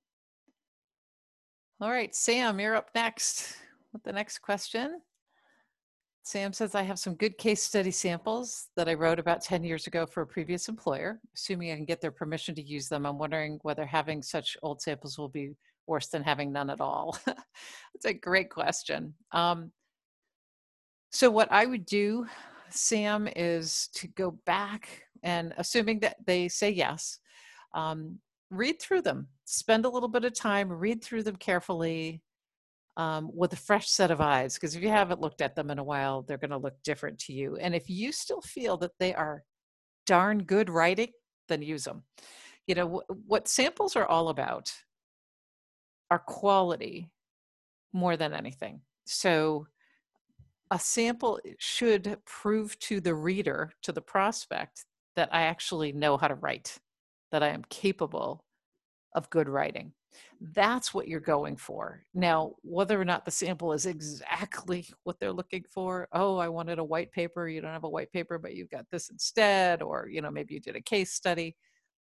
S1: All right, Sam, you're up next with the next question. Sam says, I have some good case study samples that I wrote about ten years ago for a previous employer. Assuming I can get their permission to use them, I'm wondering whether having such old samples will be worse than having none at all. That's a great question. Um, so what I would do, Sam, is to go back and assuming that they say yes, um, read through them. spend a little bit of time, read through them carefully um, with a fresh set of eyes, because if you haven't looked at them in a while, they're going to look different to you. And if you still feel that they are darn good writing, then use them. You know, wh- what samples are all about are quality more than anything. So a sample should prove to the reader, to the prospect, that I actually know how to write, that I am capable of good writing. That's what you're going for. Now, whether or not the sample is exactly what they're looking for, oh, I wanted a white paper, you don't have a white paper, but you've got this instead, or, you know, maybe you did a case study.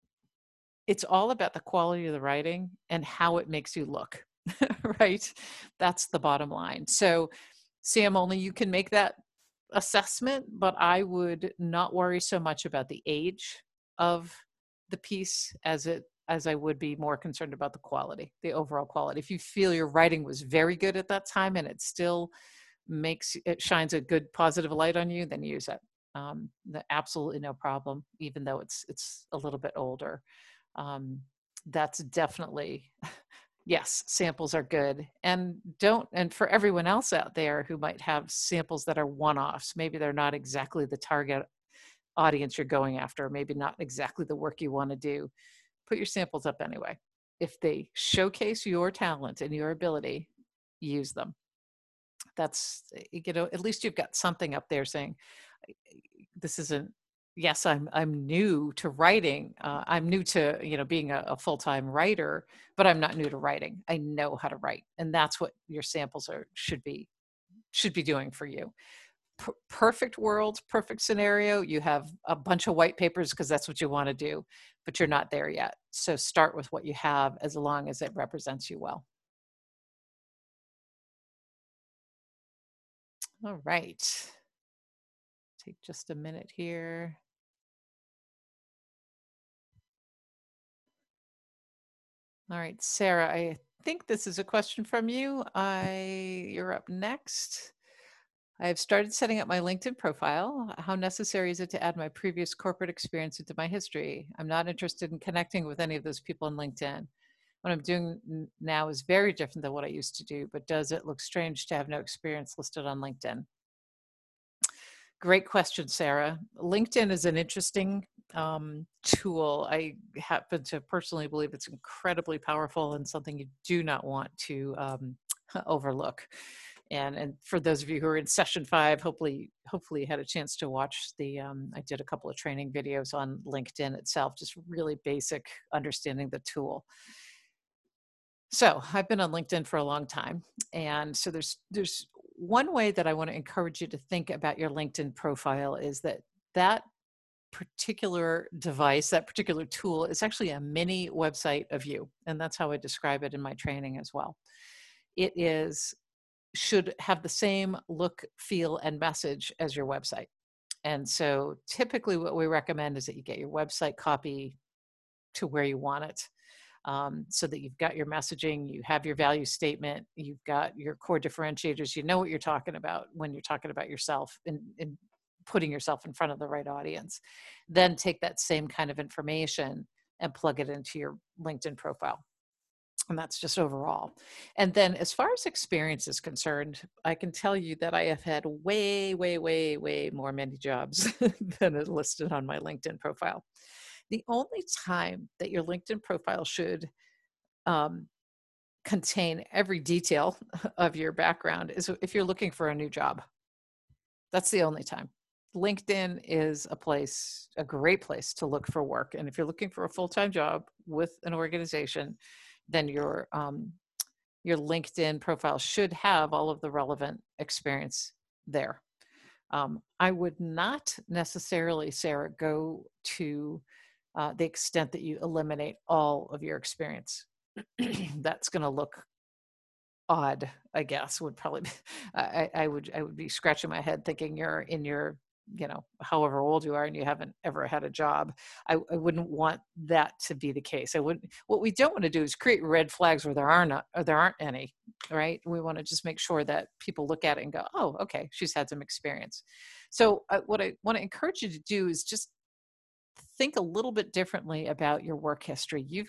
S1: It's all about the quality of the writing and how it makes you look, right? That's the bottom line. So, Sam, only you can make that assessment, but I would not worry so much about the age of the piece as it as I would be more concerned about the quality, the overall quality. If you feel your writing was very good at that time and it still makes it shines a good positive light on you, then use it. Um, the, absolutely no problem, even though it's it's a little bit older. Um, that's definitely yes, samples are good. And don't, and for everyone else out there who might have samples that are one-offs, maybe they're not exactly the target audience you're going after, maybe not exactly the work you want to do, put your samples up anyway. If they showcase your talent and your ability, use them. That's, you know, at least you've got something up there saying, this isn't, yes, I'm I'm new to writing. Uh, I'm new to, you know, being a, a full-time writer, but I'm not new to writing. I know how to write, and that's what your samples are should be should be doing for you. P- perfect world, perfect scenario. You have a bunch of white papers because that's what you want to do, but you're not there yet. So start with what you have, as long as it represents you well. All right. Take just a minute here. All right, Sarah, I think this is a question from you. I, you're up next. I've started setting up my LinkedIn profile. How necessary is it to add my previous corporate experience into my history? I'm not interested in connecting with any of those people on LinkedIn. What I'm doing now is very different than what I used to do, but does it look strange to have no experience listed on LinkedIn? Great question, Sarah. LinkedIn is an interesting um, tool. I happen to personally believe it's incredibly powerful and something you do not want to um, overlook. And and for those of you who are in session five, hopefully hopefully you had a chance to watch the. Um, I did a couple of training videos on LinkedIn itself, just really basic understanding the tool. So I've been on LinkedIn for a long time, and so there's there's one way that I want to encourage you to think about your LinkedIn profile is that that particular device, that particular tool is actually a mini website of you. And that's how I describe it in my training as well. It is, should have the same look, feel, and message as your website. And so typically what we recommend is that you get your website copy to where you want it. Um, so that you've got your messaging, you have your value statement, you've got your core differentiators, you know what you're talking about when you're talking about yourself and, and putting yourself in front of the right audience. Then take that same kind of information and plug it into your LinkedIn profile. And that's just overall. And then as far as experience is concerned, I can tell you that I have had way, way, way, way more many jobs than are listed on my LinkedIn profile. The only time that your LinkedIn profile should um, contain every detail of your background is if you're looking for a new job. That's the only time. LinkedIn is a place, a great place to look for work. And if you're looking for a full-time job with an organization, then your um, your LinkedIn profile should have all of the relevant experience there. Um, I would not necessarily, Sarah, go to uh, the extent that you eliminate all of your experience. That's going to look odd, I guess. Would probably be, I, I would I would be scratching my head thinking you're in your, you know, however old you are and you haven't ever had a job. I, I wouldn't want that to be the case. I wouldn't. What we don't want to do is create red flags where there are not, or there aren't any. Right? We want to just make sure that people look at it and go, oh, okay, she's had some experience. So uh, what I want to encourage you to do is just think a little bit differently about your work history. You've got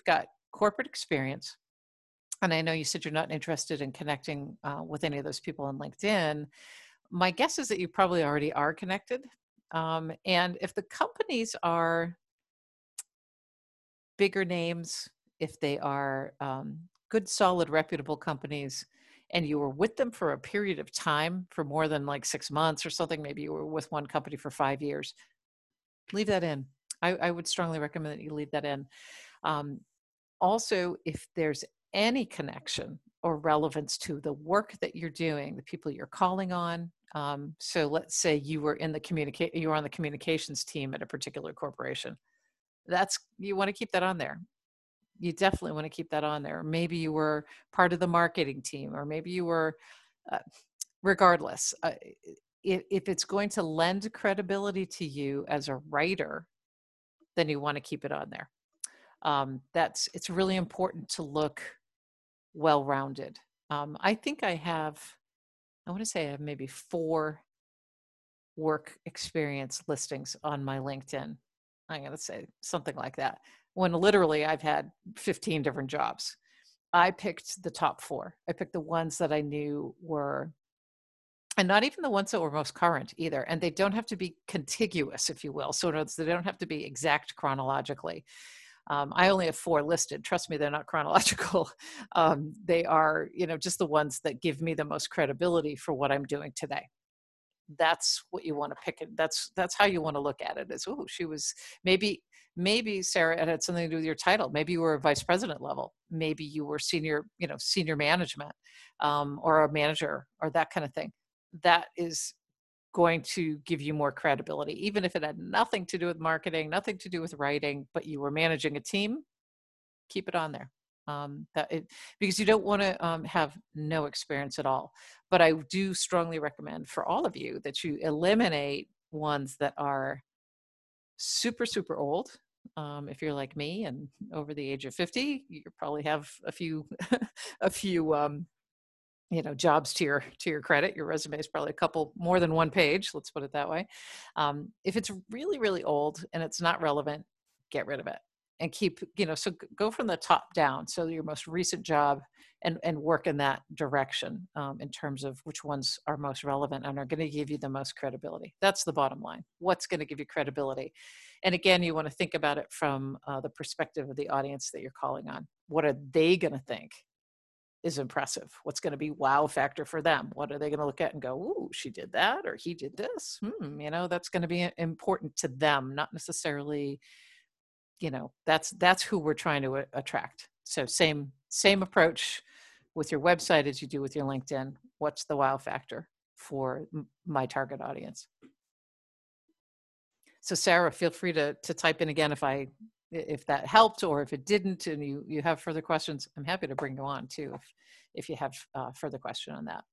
S1: corporate experience, and I know you said you're not interested in connecting uh, with any of those people on LinkedIn, my guess is that you probably already are connected. Um, and if the companies are bigger names, if they are um, good, solid, reputable companies, and you were with them for a period of time for more than like six months or something, maybe you were with one company for five years, leave that in. I, I would strongly recommend that you leave that in. Um, also, if there's any connection or relevance to the work that you're doing, the people you're calling on. Um, so let's say you were in the communicate, you were on the communications team at a particular corporation. That's, you want to keep that on there. You definitely want to keep that on there. Maybe you were part of the marketing team, or maybe you were, uh, regardless, uh, if, if it's going to lend credibility to you as a writer, then you want to keep it on there. Um, that's, it's really important to look well-rounded. Um, I think I have, I want to say I have maybe four work experience listings on my LinkedIn. I'm going to say something like that, when literally I've had fifteen different jobs. I picked the top four. I picked the ones that I knew were, and not even the ones that were most current either. And they don't have to be contiguous, if you will. So they don't have to be exact chronologically. Um, I only have four listed. Trust me, they're not chronological. Um, they are, you know, just the ones that give me the most credibility for what I'm doing today. That's what you want to pick. It. That's that's how you want to look at it. Is, oh, she was maybe maybe Sarah, it had something to do with your title. Maybe you were a vice president level. Maybe you were senior, you know, senior management, um, or a manager, or that kind of thing. That is going to give you more credibility, even if it had nothing to do with marketing, nothing to do with writing, but you were managing a team. Keep it on there. Um, that it, because you don't want to um, have no experience at all. But I do strongly recommend for all of you that you eliminate ones that are super, super old. Um, if you're like me and over the age of fifty, you probably have a few, a few, um, you know, jobs to your to your credit. Your resume is probably a couple more than one page. Let's put it that way. Um, if it's really, really old and it's not relevant, get rid of it. And keep, you know, so go from the top down. So your most recent job, and, and work in that direction um, in terms of which ones are most relevant and are going to give you the most credibility. That's the bottom line. What's going to give you credibility? And again, you want to think about it from uh, the perspective of the audience that you're calling on. What are they going to think is impressive? What's going to be wow factor for them? What are they going to look at and go, ooh, she did that, or he did this? Hmm, you know, that's going to be important to them, not necessarily, you know, that's that's who we're trying to attract. So same same approach with your website as you do with your LinkedIn. What's the wow factor for m- my target audience? So Sarah, feel free to to type in again if I if that helped, or if it didn't, and you you have further questions. I'm happy to bring you on too if if you have uh, further question on that.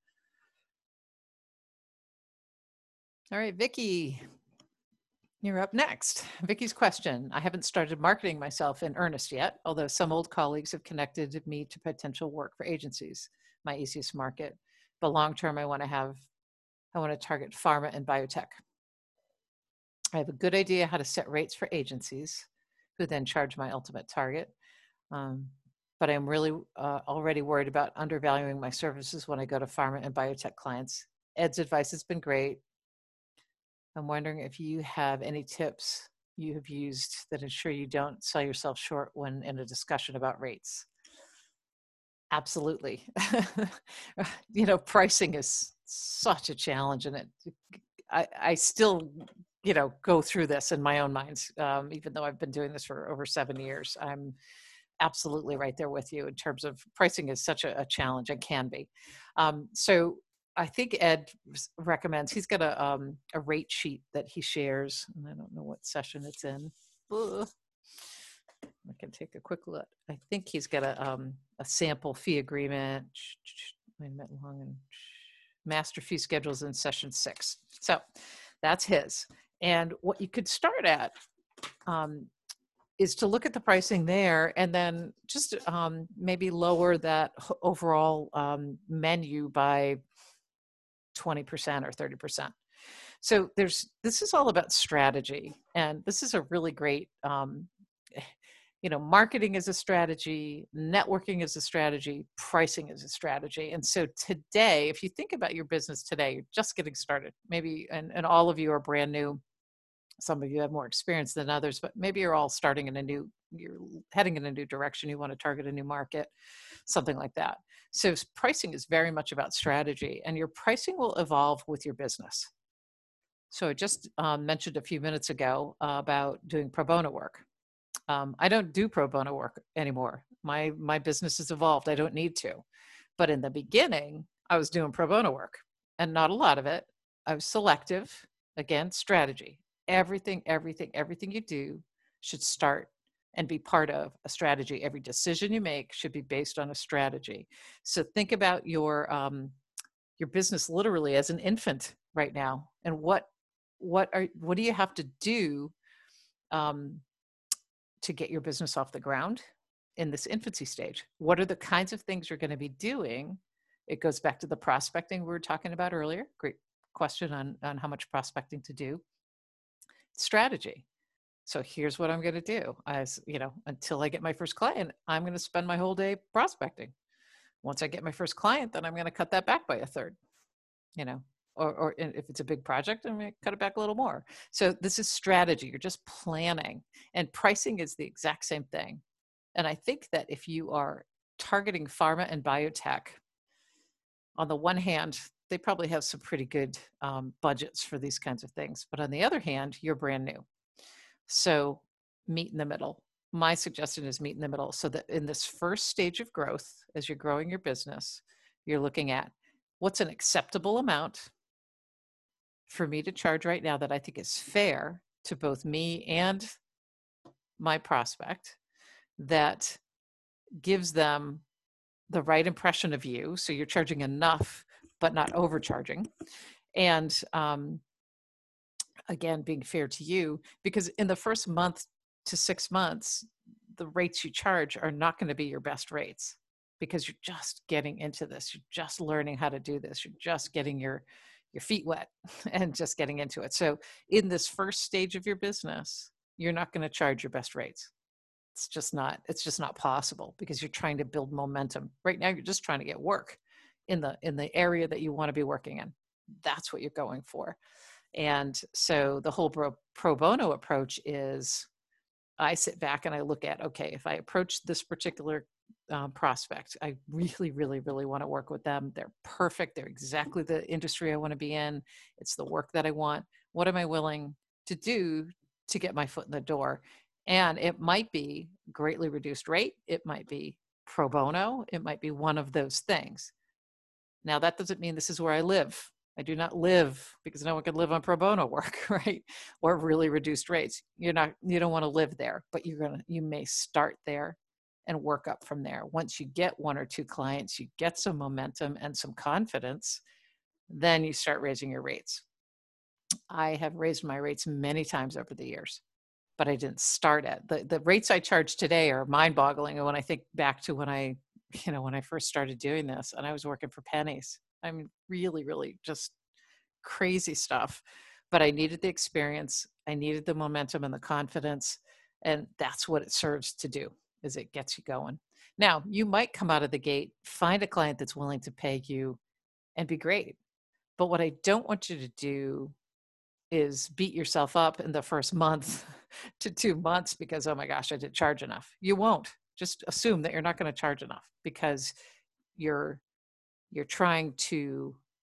S1: All right, Vicki. You're up next. Vicky's question. I haven't started marketing myself in earnest yet, although some old colleagues have connected me to potential work for agencies, my easiest market. But long term, I want to have, I want to target pharma and biotech. I have a good idea how to set rates for agencies, who then charge my ultimate target. Um, but I'm really uh, already worried about undervaluing my services when I go to pharma and biotech clients. Ed's advice has been great. I'm wondering if you have any tips you have used that ensure you don't sell yourself short when in a discussion about rates. Absolutely. You know, pricing is such a challenge, and it, I, I still, you know, go through this in my own mind, um, even though I've been doing this for over seven years. I'm absolutely right there with you in terms of pricing is such a, a challenge, and can be. Um, so I think Ed recommends, he's got a, um, a rate sheet that he shares, and I don't know what session it's in. Ugh. I can take a quick look. I think he's got a, um, a sample fee agreement. Wait a minute, long and master fee schedules in session six. So that's his. And what you could start at um, is to look at the pricing there, and then just um, maybe lower that overall um, menu by twenty percent or thirty percent. So there's, this is all about strategy. And this is a really great, um, you know, marketing is a strategy, networking is a strategy, pricing is a strategy. And so today, if you think about your business today, you're just getting started, maybe, and, and all of you are brand new. Some of you have more experience than others, but maybe you're all starting in a new, you're heading in a new direction. You want to target a new market, something like that. So pricing is very much about strategy, and your pricing will evolve with your business. So I just um, mentioned a few minutes ago uh, about doing pro bono work. Um, I don't do pro bono work anymore. My, my business has evolved. I don't need to. But in the beginning, I was doing pro bono work, and not a lot of it. I was selective. Again, strategy. Everything, everything, everything you do should start and be part of a strategy. Every decision you make should be based on a strategy. So think about your um, your business literally as an infant right now, and what what are what do you have to do um, to get your business off the ground in this infancy stage? What are the kinds of things you're going to be doing? It goes back to the prospecting we were talking about earlier. Great question on on how much prospecting to do. Strategy. So here's what I'm going to do. As you know, until I get my first client, I'm going to spend my whole day prospecting. Once I get my first client, then I'm going to cut that back by a third, you know, or, or if it's a big project, I'm going to cut it back a little more. So this is strategy. You're just planning, and pricing is the exact same thing. And I think that if you are targeting pharma and biotech, on the one hand, they probably have some pretty good um, budgets for these kinds of things. But on the other hand, you're brand new. So meet in the middle. My suggestion is meet in the middle, so that in this first stage of growth, as you're growing your business, you're looking at what's an acceptable amount for me to charge right now that I think is fair to both me and my prospect, that gives them the right impression of you. So you're charging enough, but not overcharging. And um, again, being fair to you, because in the first month to six months, the rates you charge are not going to be your best rates, because you're just getting into this. You're just learning how to do this. You're just getting your, your feet wet and just getting into it. So in this first stage of your business, you're not going to charge your best rates. It's just not, it's just not possible, because you're trying to build momentum. Right now, you're just trying to get work in the, in the area that you want to be working in. That's what you're going for. And so the whole pro, pro bono approach is, I sit back and I look at, okay, if I approach this particular um, prospect, I really, really, really want to work with them. They're perfect. They're exactly the industry I want to be in. It's the work that I want. What am I willing to do to get my foot in the door? And it might be greatly reduced rate. It might be pro bono. It might be one of those things. Now, that doesn't mean this is where I live. I do not live, because no one can live on pro bono work, right? Or really reduced rates. You're not, you don't want to live there, but you're going to, you may start there and work up from there. Once you get one or two clients, you get some momentum and some confidence, then you start raising your rates. I have raised my rates many times over the years, but I didn't start at the, the rates I charge today are mind boggling. And when I think back to when I, you know, when I first started doing this and I was working for pennies, I mean, really, really just crazy stuff. But I needed the experience. I needed the momentum and the confidence. And that's what it serves to do, is it gets you going. Now, you might come out of the gate, find a client that's willing to pay you and be great. But what I don't want you to do is beat yourself up in the first month to two months because, oh my gosh, I didn't charge enough. You won't. Just assume that you're not going to charge enough, because you're you're trying to,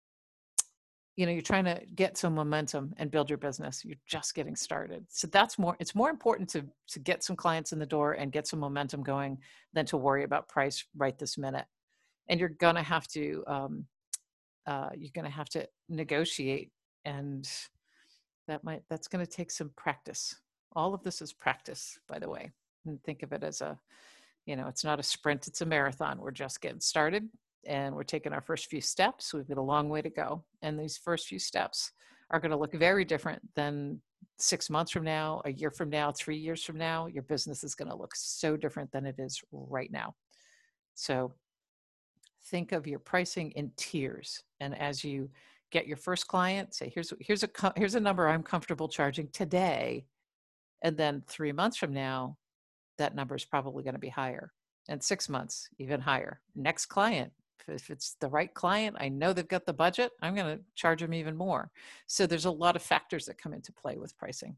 S1: you know, you're trying to get some momentum and build your business. You're just getting started. So that's more, it's more important to, to get some clients in the door and get some momentum going than to worry about price right this minute. And you're going to have to, um, uh, you're going to have to negotiate, and that might, that's going to take some practice. All of this is practice, by the way, and think of it as a, you know, it's not a sprint, it's a marathon. We're just getting started. And we're taking our first few steps. We've got a long way to go. And these first few steps are going to look very different than six months from now, a year from now, three years from now. Your business is going to look so different than it is right now. So think of your pricing in tiers. And as you get your first client, say, here's, here's, a, here's a number I'm comfortable charging today. And then three months from now, that number is probably going to be higher. And six months, even higher. Next client, if it's the right client, I know they've got the budget, I'm going to charge them even more. So there's a lot of factors that come into play with pricing.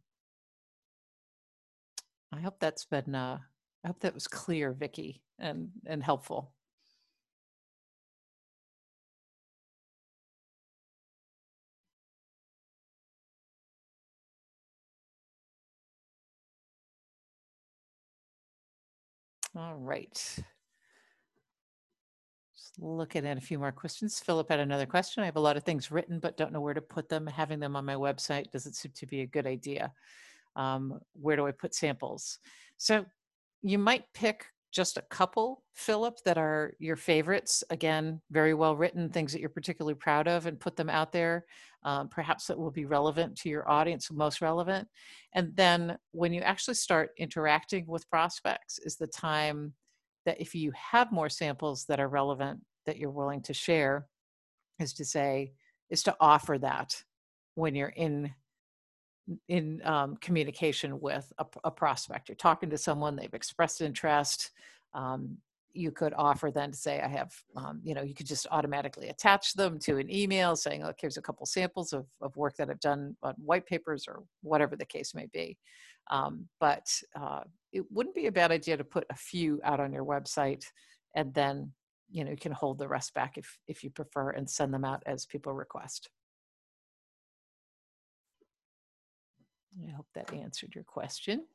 S1: I hope that's been, uh, I hope that was clear, Vicki, and, and helpful. All right. Just looking at a few more questions. Philip had another question. I have a lot of things written, but don't know where to put them. Having them on my website doesn't seem to be a good idea. Um, where do I put samples? So you might pick just a couple, Philip, that are your favorites. Again, very well written, things that you're particularly proud of, and put them out there. Um, perhaps that will be relevant to your audience, most relevant. And then when you actually start interacting with prospects is the time that if you have more samples that are relevant that you're willing to share, is to say, is to offer that when you're in in um, communication with a, a prospect. You're talking to someone, they've expressed interest. Um, you could offer then to say, I have, um, you know, you could just automatically attach them to an email saying, look, here's a couple samples of, of work that I've done on white papers or whatever the case may be. Um, but uh, it wouldn't be a bad idea to put a few out on your website, and then, you know, you can hold the rest back if, if you prefer, and send them out as people request. I hope that answered your question.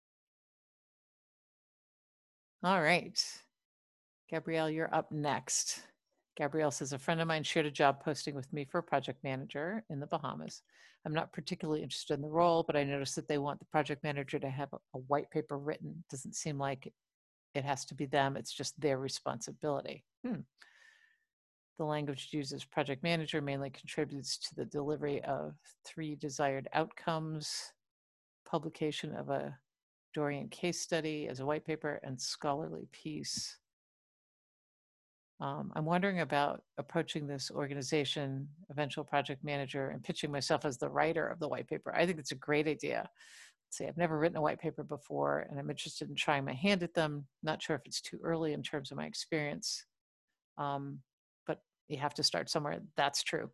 S1: All right. Gabrielle, you're up next. Gabrielle says, a friend of mine shared a job posting with me for a project manager in the Bahamas. I'm not particularly interested in the role, but I noticed that they want the project manager to have a, a white paper written. Doesn't seem like it has to be them. It's just their responsibility. Hmm. The language used as project manager mainly contributes to the delivery of three desired outcomes, publication of a Dorian case study as a white paper, and scholarly piece. Um, I'm wondering about approaching this organization, eventual project manager, and pitching myself as the writer of the white paper. I think it's a great idea. Say, I've never written a white paper before, and I'm interested in trying my hand at them. Not sure if it's too early in terms of my experience, um, but you have to start somewhere. That's true.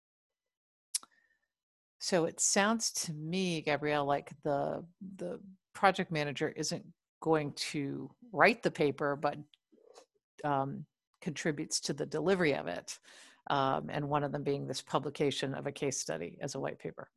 S1: So it sounds to me, Gabrielle, like the the project manager isn't going to write the paper, but um, contributes to the delivery of it. Um, and one of them being this publication of a case study as a white paper.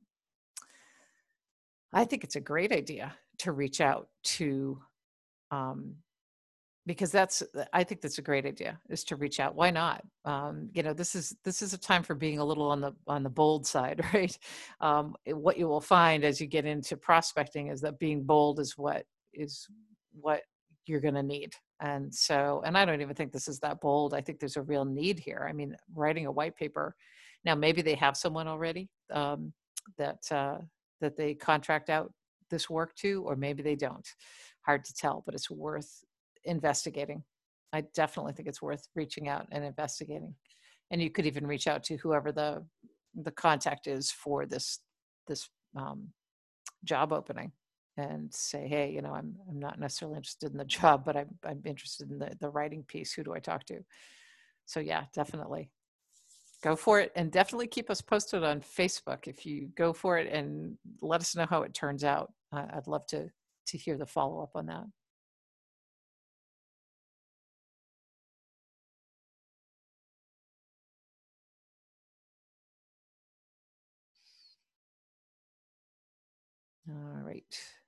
S1: I think it's a great idea to reach out to, um, because that's, I think that's a great idea, is to reach out. Why not? Um, you know, this is, this is a time for being a little on the, on the bold side, right? Um, what you will find as you get into prospecting is that being bold is what is what you're going to need. And so, and I don't even think this is that bold. I think there's a real need here. I mean, writing a white paper, now maybe they have someone already um, that, uh, that they contract out this work to, or maybe they don't. Hard to tell, but it's worth investigating. I definitely think it's worth reaching out and investigating. And you could even reach out to whoever the the contact is for this this um, job opening, and say, hey, you know, I'm I'm not necessarily interested in the job, but I'm I'm interested in the the writing piece. Who do I talk to? So yeah, definitely go for it, and definitely keep us posted on Facebook if you go for it, and let us know how it turns out. Uh, I'd love to to hear the follow up on that. All right.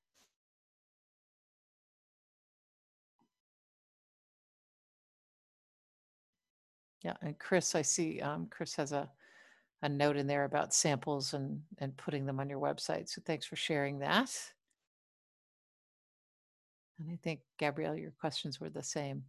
S1: Yeah, and Chris, I see um, Chris has a, a note in there about samples and, and putting them on your website. So thanks for sharing that. And I think, Gabrielle, your questions were the same.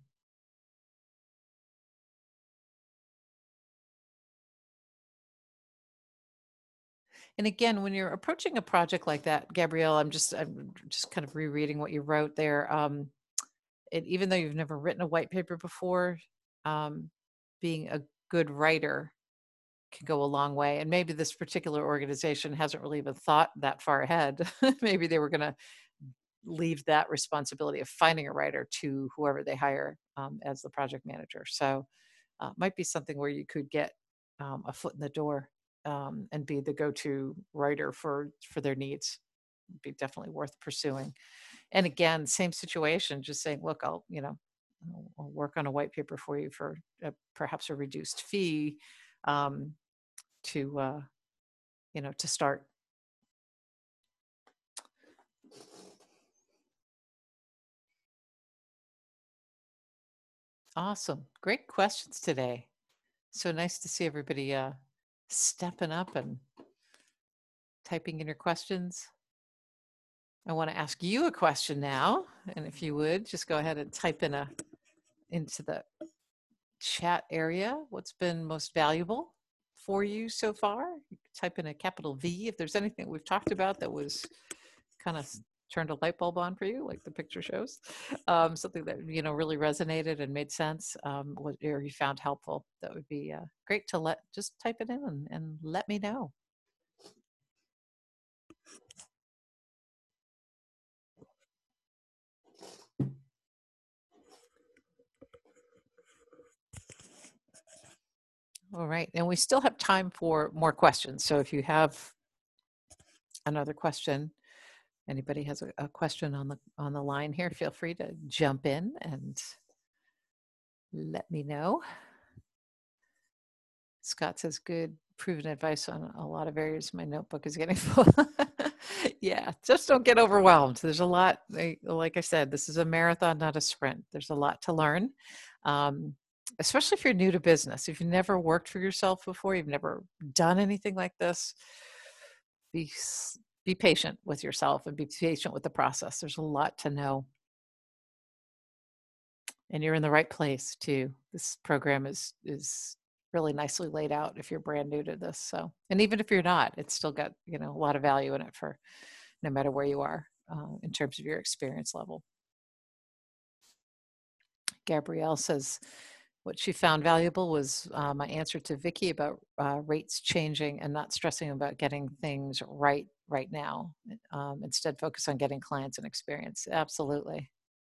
S1: And again, when you're approaching a project like that, Gabrielle, I'm just I'm just kind of rereading what you wrote there. Um, and even though you've never written a white paper before, um, being a good writer can go a long way. And maybe this particular organization hasn't really even thought that far ahead. Maybe they were going to leave that responsibility of finding a writer to whoever they hire um, as the project manager. So uh, might be something where you could get um, a foot in the door um, and be the go-to writer for for their needs. It'd be definitely worth pursuing. And again, same situation, just saying, look, I'll, you know, I'll, I'll work on a white paper for you for a, perhaps a reduced fee um, to, uh, you know, to start. Awesome. Great questions today. So nice to see everybody uh, stepping up and typing in your questions. I want to ask you a question now. And if you would, just go ahead and type in a into the chat area. What's been most valuable for you so far? You can type in a capital V if there's anything we've talked about that was kind of turned a light bulb on for you, like the picture shows. Um, something that, you know, really resonated and made sense, um, what or you found helpful. That would be uh, great to let, just type it in and, and let me know. All right, and we still have time for more questions. So if you have another question, anybody has a, a question on the on the line here, feel free to jump in and let me know. Scott says, good proven advice on a lot of areas. My notebook is getting full. Yeah, just don't get overwhelmed. There's a lot, like I said, this is a marathon, not a sprint. There's a lot to learn, um, especially if you're new to business. If you've never worked for yourself before, you've never done anything like this, be, be patient with yourself and be patient with the process. There's a lot to know. And you're in the right place too. This program is is really nicely laid out if you're brand new to this. So, and even if you're not, it's still got, you know, a lot of value in it for no matter where you are uh, in terms of your experience level. Gabrielle says, what she found valuable was uh, my answer to Vicky about uh, rates changing and not stressing about getting things right right now. Um, instead, focus on getting clients and experience. Absolutely.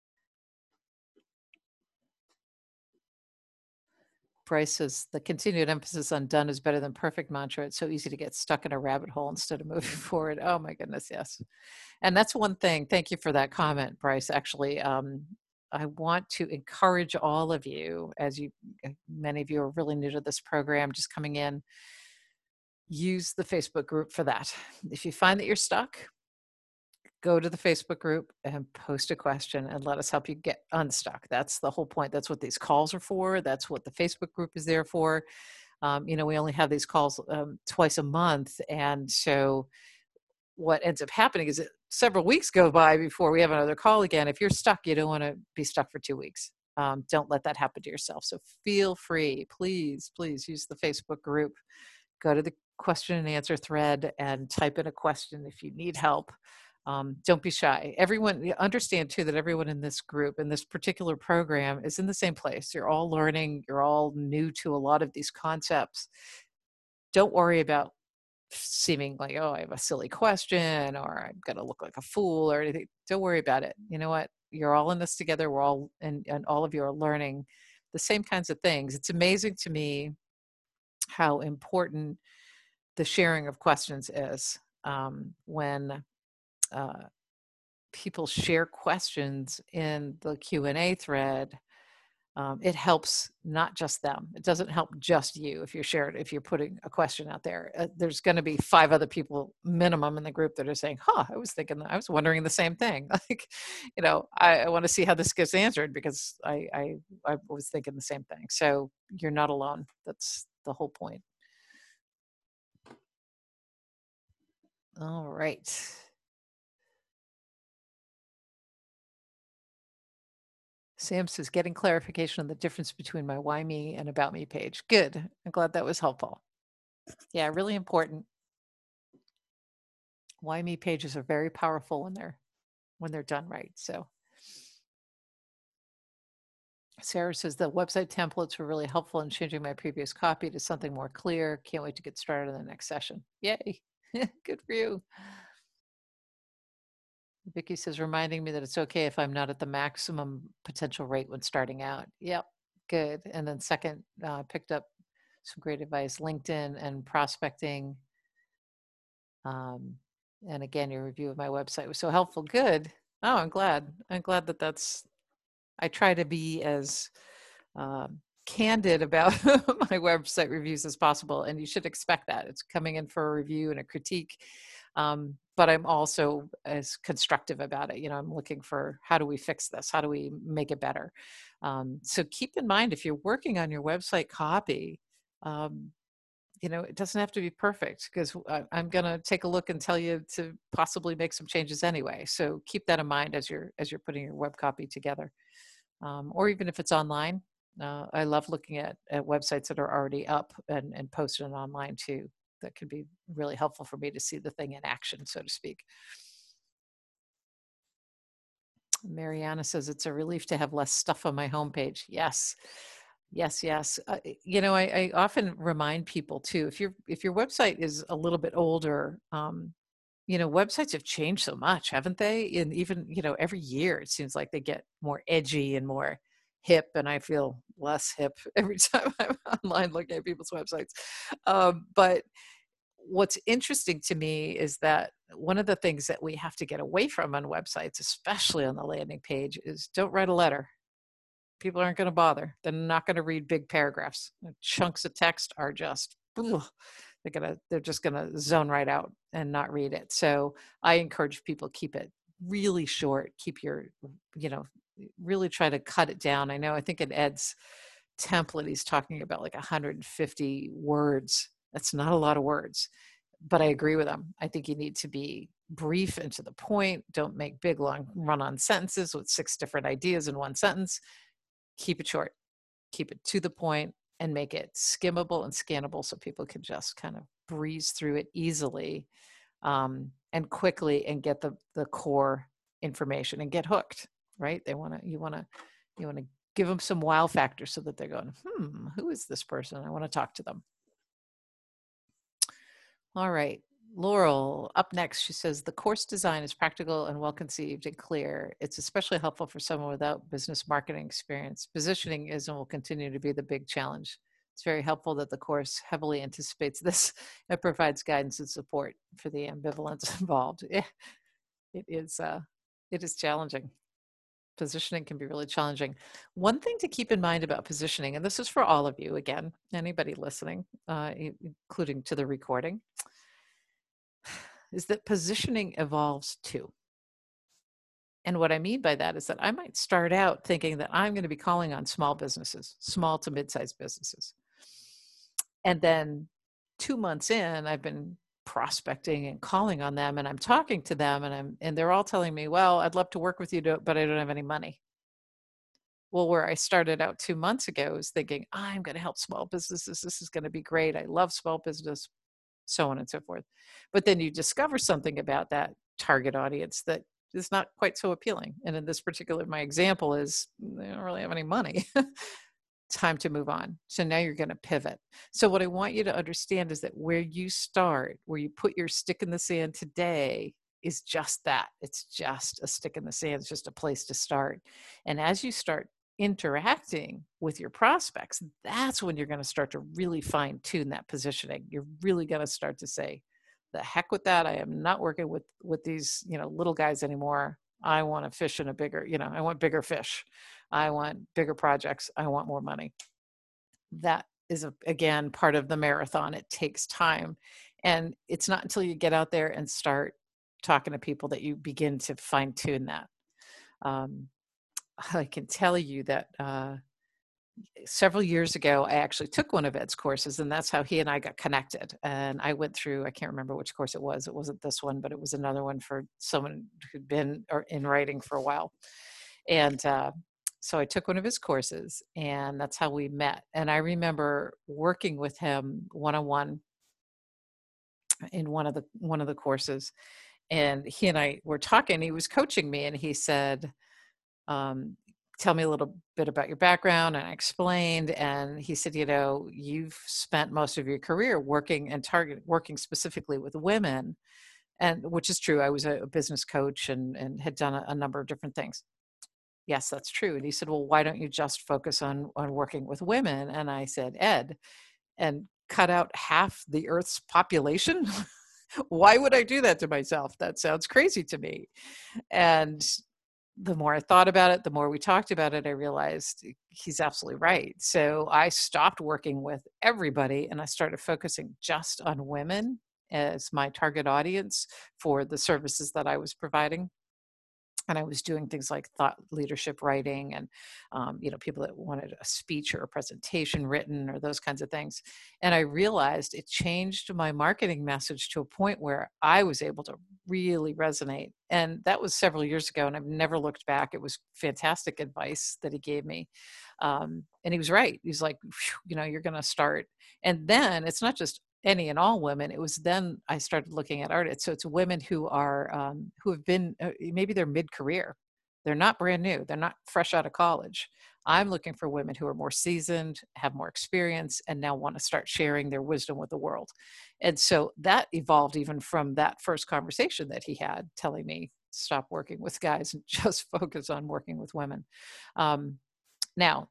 S1: Bryce says the continued emphasis on done is better than perfect mantra. It's so easy to get stuck in a rabbit hole instead of moving forward. Oh my goodness, yes. And that's one thing. Thank you for that comment, Bryce. Actually, um, I want to encourage all of you, as you, many of you are really new to this program, just coming in, use the Facebook group for that. If you find that you're stuck, go to the Facebook group and post a question and let us help you get unstuck. That's the whole point. That's what these calls are for. That's what the Facebook group is there for. Um, you know, we only have these calls um, twice a month. And so what ends up happening is that several weeks go by before we have another call again. If you're stuck, you don't want to be stuck for two weeks. Um, don't let that happen to yourself. So feel free, please, please use the Facebook group. Go to the question and answer thread and type in a question if you need help. Um, don't be shy. Everyone, understand too that everyone in this group, in this particular program, is in the same place. You're all learning. You're all new to a lot of these concepts. Don't worry about seeming like, oh, I have a silly question or I'm going to look like a fool or anything. Don't worry about it. You know what? You're all in this together. We're all, and, and all of you are learning the same kinds of things. It's amazing to me how important the sharing of questions is. Um, when uh, people share questions in the Q and A thread, um, it helps not just them. It doesn't help just you if you're shared, if you're putting a question out there. Uh, there's going to be five other people minimum in the group that are saying, huh, I was thinking, I was wondering the same thing. Like, you know, I, I want to see how this gets answered because I, I, I was thinking the same thing. So you're not alone. That's the whole point. All right. Sam says, getting clarification on the difference between my Why Me and About Me page. Good. I'm glad that was helpful. Yeah, really important. Why Me pages are very powerful when they're when they're done right. So Sarah says the website templates were really helpful in changing my previous copy to something more clear. Can't wait to get started in the next session. Yay. Good for you. Vicky says, reminding me that it's okay if I'm not at the maximum potential rate when starting out. Yep, good. And then second, uh, picked up some great advice, LinkedIn and prospecting. Um, and again, your review of my website was so helpful. Good. Oh, I'm glad. I'm glad that that's, I try to be as um, candid about my website reviews as possible. And you should expect that. It's coming in for a review and a critique. Um, but I'm also as constructive about it. You know, I'm looking for how do we fix this? How do we make it better? Um, so keep in mind, if you're working on your website copy, um, you know, it doesn't have to be perfect, because I'm going to take a look and tell you to possibly make some changes anyway. So keep that in mind as you're as you're putting your web copy together, um, or even if it's online. Uh, I love looking at, at websites that are already up and, and posted online too. That could be really helpful for me to see the thing in action, so to speak. Mariana says it's a relief to have less stuff on my homepage. Yes. Yes, yes. Uh, you know, I, I often remind people too, if your if your website is a little bit older, um, you know, websites have changed so much, haven't they? And even, you know, every year it seems like they get more edgy and more hip, and I feel less hip every time I'm online looking at people's websites. Um, but what's interesting to me is that one of the things that we have to get away from on websites, especially on the landing page, is don't write a letter. People aren't going to bother. They're not going to read big paragraphs. Chunks of text are just, ugh, they're gonna, they're just going to zone right out and not read it. So I encourage people, keep it really short. Keep your, you know, really try to cut it down. I know, I think in Ed's template, he's talking about like one hundred fifty words. That's not a lot of words, but I agree with him. I think you need to be brief and to the point. Don't make big, long run-on sentences with six different ideas in one sentence. Keep it short, keep it to the point, and make it skimmable and scannable so people can just kind of breeze through it easily, um, and quickly, and get the the core information and get hooked, right? They want to, you want to, you want to give them some wow factor so that they're going, hmm, who is this person? I want to talk to them. All right. Laurel, up next, she says, the course design is practical and well-conceived and clear. It's especially helpful for someone without business marketing experience. Positioning is and will continue to be the big challenge. It's very helpful that the course heavily anticipates this and provides guidance and support for the ambivalence involved. Yeah, it is, uh, it is challenging. Positioning can be really challenging. One thing to keep in mind about positioning, and this is for all of you, again, anybody listening, uh, including to the recording, is that positioning evolves too. And what I mean by that is that I might start out thinking that I'm going to be calling on small businesses, small to mid-sized businesses. And then two months in, I've been prospecting and calling on them, and I'm talking to them, and I'm and they're all telling me, well, I'd love to work with you, but I don't have any money. Well, where I started out two months ago is thinking, I'm going to help small businesses. This is going to be great. I love small business, so on and so forth. But then you discover something about that target audience that is not quite so appealing. And in this particular, my example is they don't really have any money. Time to move on. So now you're going to pivot. So what I want you to understand is that where you start, where you put your stick in the sand today, is just that. It's just a stick in the sand. It's just a place to start. And as you start interacting with your prospects, that's when you're going to start to really fine tune that positioning. You're really going to start to say, the heck with that. I am not working with, with these, you know, little guys anymore. I want to fish in a bigger, you know, I want bigger fish. I want bigger projects. I want more money. That is, a, again, part of the marathon. It takes time. And it's not until you get out there and start talking to people that you begin to fine tune that. Um, I can tell you that uh, several years ago, I actually took one of Ed's courses, and that's how he and I got connected. And I went through, I can't remember which course it was. It wasn't this one, but it was another one for someone who'd been in writing for a while. And uh, so I took one of his courses, and that's how we met. And I remember working with him one-on-one in one of the one of the courses. And he and I were talking. He was coaching me, and he said, um, tell me a little bit about your background. And I explained, and he said, you know, you've spent most of your career working and target working specifically with women. And which is true. I was a business coach and, and had done a, a number of different things. Yes, that's true. And he said, well, why don't you just focus on, on working with women? And I said, Ed, and cut out half the Earth's population? Why would I do that to myself? That sounds crazy to me. And the more I thought about it, the more we talked about it, I realized he's absolutely right. So I stopped working with everybody and I started focusing just on women as my target audience for the services that I was providing. And I was doing things like thought leadership writing and, um, you know, people that wanted a speech or a presentation written or those kinds of things. And I realized it changed my marketing message to a point where I was able to really resonate. And that was several years ago, and I've never looked back. It was fantastic advice that he gave me. Um, and he was right. He's like, you know, you're going to start. And then it's not just any and all women. It was then I started looking at artists. So it's women who are um, who have been uh, maybe they're mid-career. They're not brand new. They're not fresh out of college. I'm looking for women who are more seasoned, have more experience, and now want to start sharing their wisdom with the world. And so that evolved even from that first conversation that he had, telling me stop working with guys and just focus on working with women. Um, now,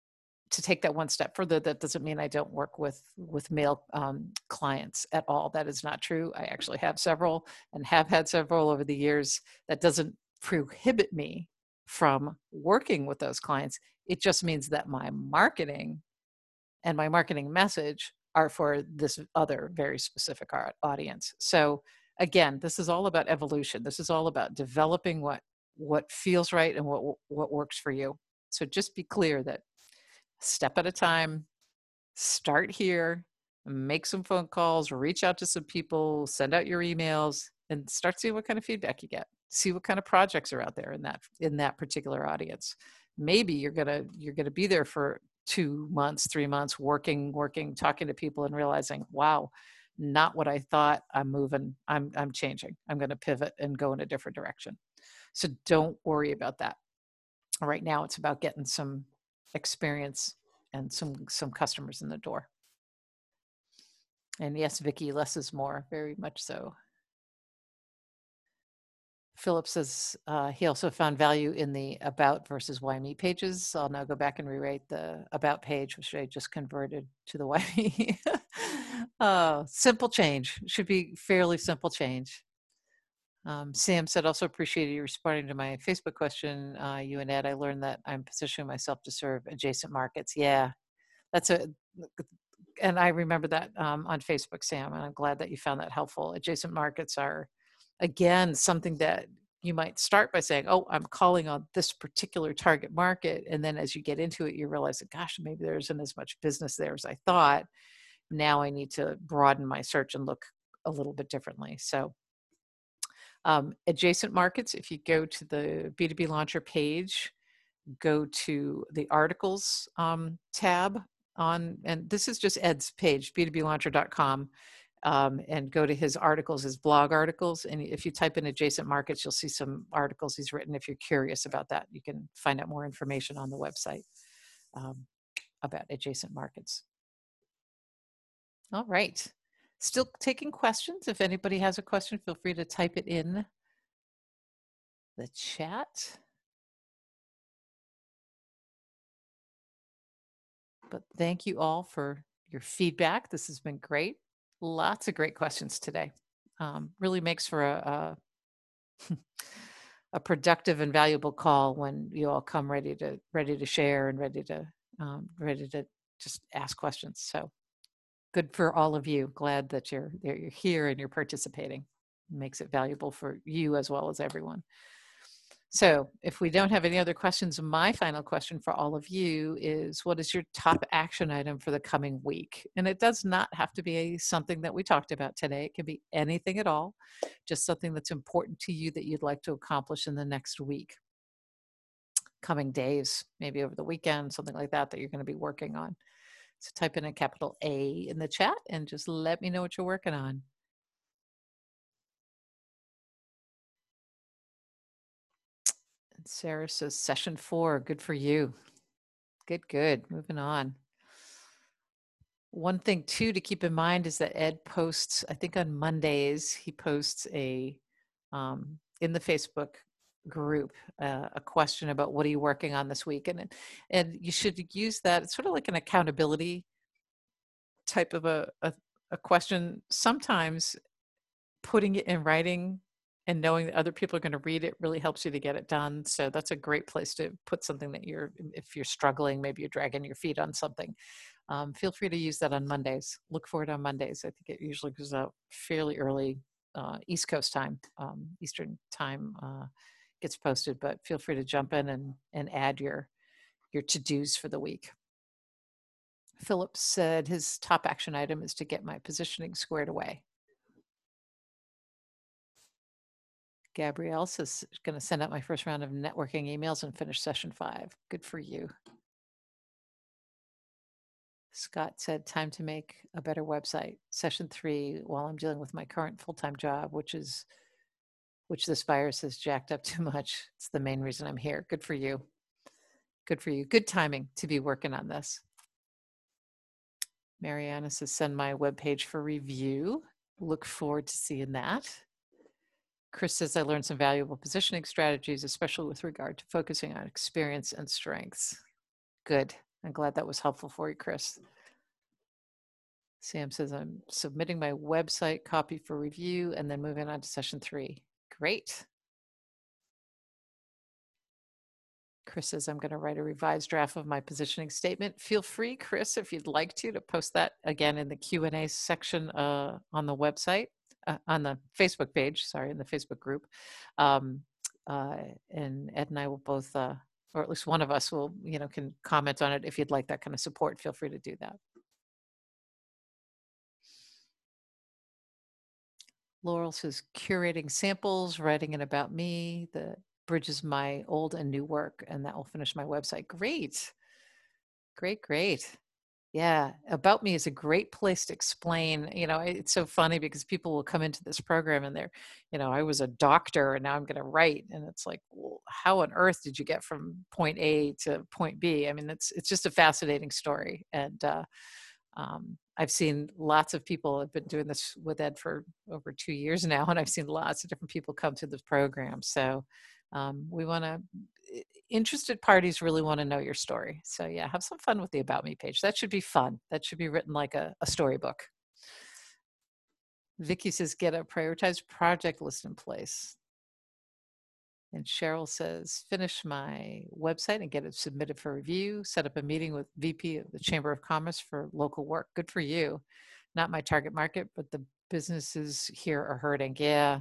S1: to take that one step further, that doesn't mean I don't work with with male um, clients at all. That is not true. I actually have several and have had several over the years. That doesn't prohibit me from working with those clients. It just means that my marketing and my marketing message are for this other very specific audience. So again, this is all about evolution. This is all about developing what what feels right and what what works for you. So just be clear that step at a time, start here, make some phone calls, reach out to some people, send out your emails, and start seeing what kind of feedback you get. See what kind of projects are out there in that in that particular audience. Maybe you're gonna you're gonna be there for two months, three months, working, working, talking to people, and realizing, wow, not what I thought. I'm moving. I'm I'm changing. I'm going to pivot and go in a different direction. So don't worry about that. Right now, it's about getting some experience and some some customers in the door. And yes, Vicki, less is more, very much so. Philip says uh, he also found value in the about versus why me pages. So I'll now go back and rewrite the about page, which I just converted to the why me. uh, simple change. Should be fairly simple change. Um, Sam said, also appreciated you responding to my Facebook question, uh, you and Ed. I learned that I'm positioning myself to serve adjacent markets. Yeah, that's a, and I remember that um, on Facebook, Sam, and I'm glad that you found that helpful. Adjacent markets are, again, something that you might start by saying, oh, I'm calling on this particular target market. And then as you get into it, you realize that, gosh, maybe there isn't as much business there as I thought. Now I need to broaden my search and look a little bit differently. So Um, adjacent markets, if you go to the B two B Launcher page, go to the articles um, tab on, and this is just Ed's page, b two b launcher dot com, um, and go to his articles, his blog articles. And if you type in adjacent markets, you'll see some articles he's written. If you're curious about that, you can find out more information on the website um, about adjacent markets. All right. Still taking questions. If anybody has a question, feel free to type it in the chat. But thank you all for your feedback. This has been great. Lots of great questions today. Um, really makes for a, a, a productive and valuable call when you all come ready to ready to share and ready to um, ready to just ask questions. So good for all of you. Glad that you're you're here and you're participating. It makes it valuable for you as well as everyone. So if we don't have any other questions, my final question for all of you is, what is your top action item for the coming week? And it does not have to be a, something that we talked about today. It can be anything at all, just something that's important to you that you'd like to accomplish in the next week, coming days, maybe over the weekend, something like that, that you're going to be working on. So type in a capital A in the chat and just let me know what you're working on. Sarah says session four, good for you. Good, good. Moving on. One thing too to keep in mind is that Ed posts, I think on Mondays, he posts a um, in the Facebook group uh, a question about what are you working on this week, and and you should use that. It's sort of like an accountability type of a a, a question. Sometimes putting it in writing and knowing that other people are going to read it really helps you to get it done. So that's a great place to put something that you're, if you're struggling, maybe you're dragging your feet on something. Um, feel free to use that on Mondays. Look for it on Mondays. I think it usually goes out fairly early, uh, East Coast time, um, Eastern time uh, gets posted, but feel free to jump in and, and add your, your to-dos for the week. Philip said his top action item is to get my positioning squared away. Gabrielle says, going to send out my first round of networking emails and finish session five. Good for you. Scott said, time to make a better website. Session three, while I'm dealing with my current full-time job, which is, which this virus has jacked up too much. It's the main reason I'm here. Good for you. Good for you. Good timing to be working on this. Mariana says, send my webpage for review. Look forward to seeing that. Chris says, I learned some valuable positioning strategies, especially with regard to focusing on experience and strengths. Good. I'm glad that was helpful for you, Chris. Sam says, I'm submitting my website copy for review and then moving on to session three. Great. Chris says, I'm going to write a revised draft of my positioning statement. Feel free, Chris, if you'd like to, to post that again in the Q and A section uh, on the website. Uh, on the Facebook page, sorry, in the Facebook group. Um, uh, and Ed and I will both, uh, or at least one of us will, you know, can comment on it. If you'd like that kind of support, feel free to do that. Laurel says, curating samples, writing it about me, that bridges my old and new work, and that will finish my website. Great. Great, great. Yeah, About Me is a great place to explain. You know, it's so funny because people will come into this program and they're, you know, I was a doctor and now I'm going to write, and it's like, well, how on earth did you get from point A to point B? I mean, it's it's just a fascinating story, and uh, um, I've seen lots of people. I've been doing this with Ed for over two years now, and I've seen lots of different people come to this program. So um, we want to. Interested parties really want to know your story. So yeah, have some fun with the About Me page. That should be fun. That should be written like a, a storybook. Vicky says, get a prioritized project list in place. And Cheryl says, finish my website and get it submitted for review. Set up a meeting with V P of the Chamber of Commerce for local work. Good for you. Not my target market, but the businesses here are hurting. Yeah.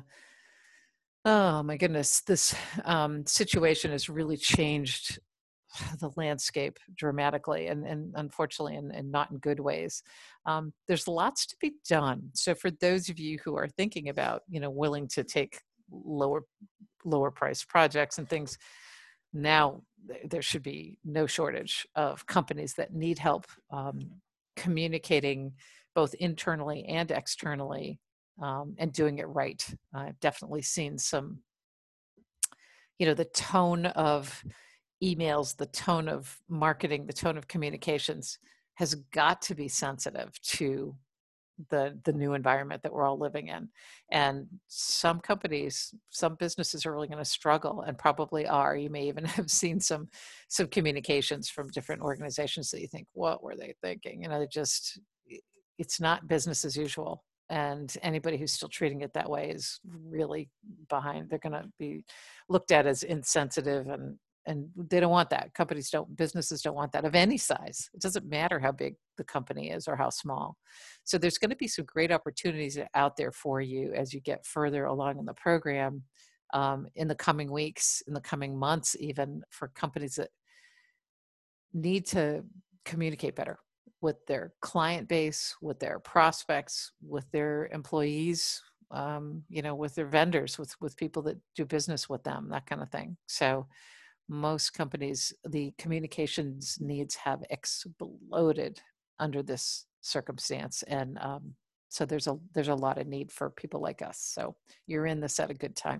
S1: Oh my goodness, this um, situation has really changed the landscape dramatically, and, and unfortunately, and, and not in good ways. Um, there's lots to be done. So for those of you who are thinking about, you know, willing to take lower, lower priced projects and things, now there should be no shortage of companies that need help um, communicating both internally and externally. Um, and doing it right. I've definitely seen some, you know, the tone of emails, the tone of marketing, the tone of communications has got to be sensitive to the the new environment that we're all living in. And some companies, some businesses are really going to struggle, and probably are. You may even have seen some some communications from different organizations that you think, what were they thinking? You know, they just, it's not business as usual. And anybody who's still treating it that way is really behind. They're going to be looked at as insensitive, and and they don't want that. Companies don't, businesses don't want that of any size. It doesn't matter how big the company is or how small. So there's going to be some great opportunities out there for you as you get further along in the program um, in the coming weeks, in the coming months, even for companies that need to communicate better with their client base, with their prospects, with their employees, um, you know, with their vendors, with, with people that do business with them, that kind of thing. So most companies, the communications needs have exploded under this circumstance. And um, so there's a, there's a lot of need for people like us. So you're in this at a good time.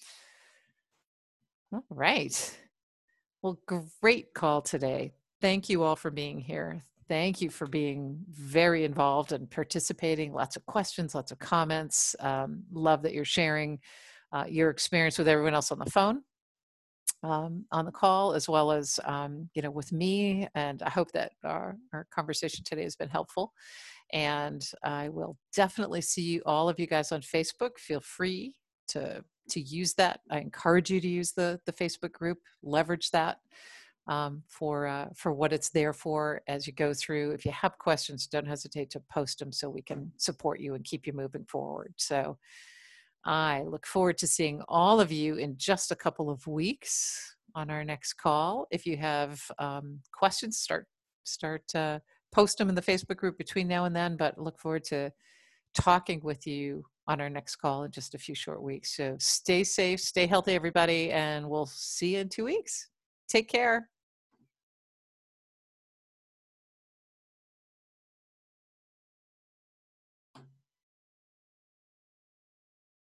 S1: All right. Well, great call today. Thank you all for being here. thank you for being very involved and participating. Lots of questions, lots of comments. Um, love that you're sharing uh, your experience with everyone else on the phone, um, on the call, as well as, um, you know, with me. And I hope that our, our conversation today has been helpful. And I will definitely see you, all of you guys on Facebook. Feel free to to use that. I encourage you to use the, the Facebook group, leverage that um, for, uh, for what it's there for as you go through. If you have questions, don't hesitate to post them so we can support you and keep you moving forward. So I look forward to seeing all of you in just a couple of weeks on our next call. If you have um, questions, start, start uh, post them in the Facebook group between now and then, but look forward to talking with you on our next call in just a few short weeks. So stay safe, stay healthy, everybody, and we'll see you in two weeks. Take care.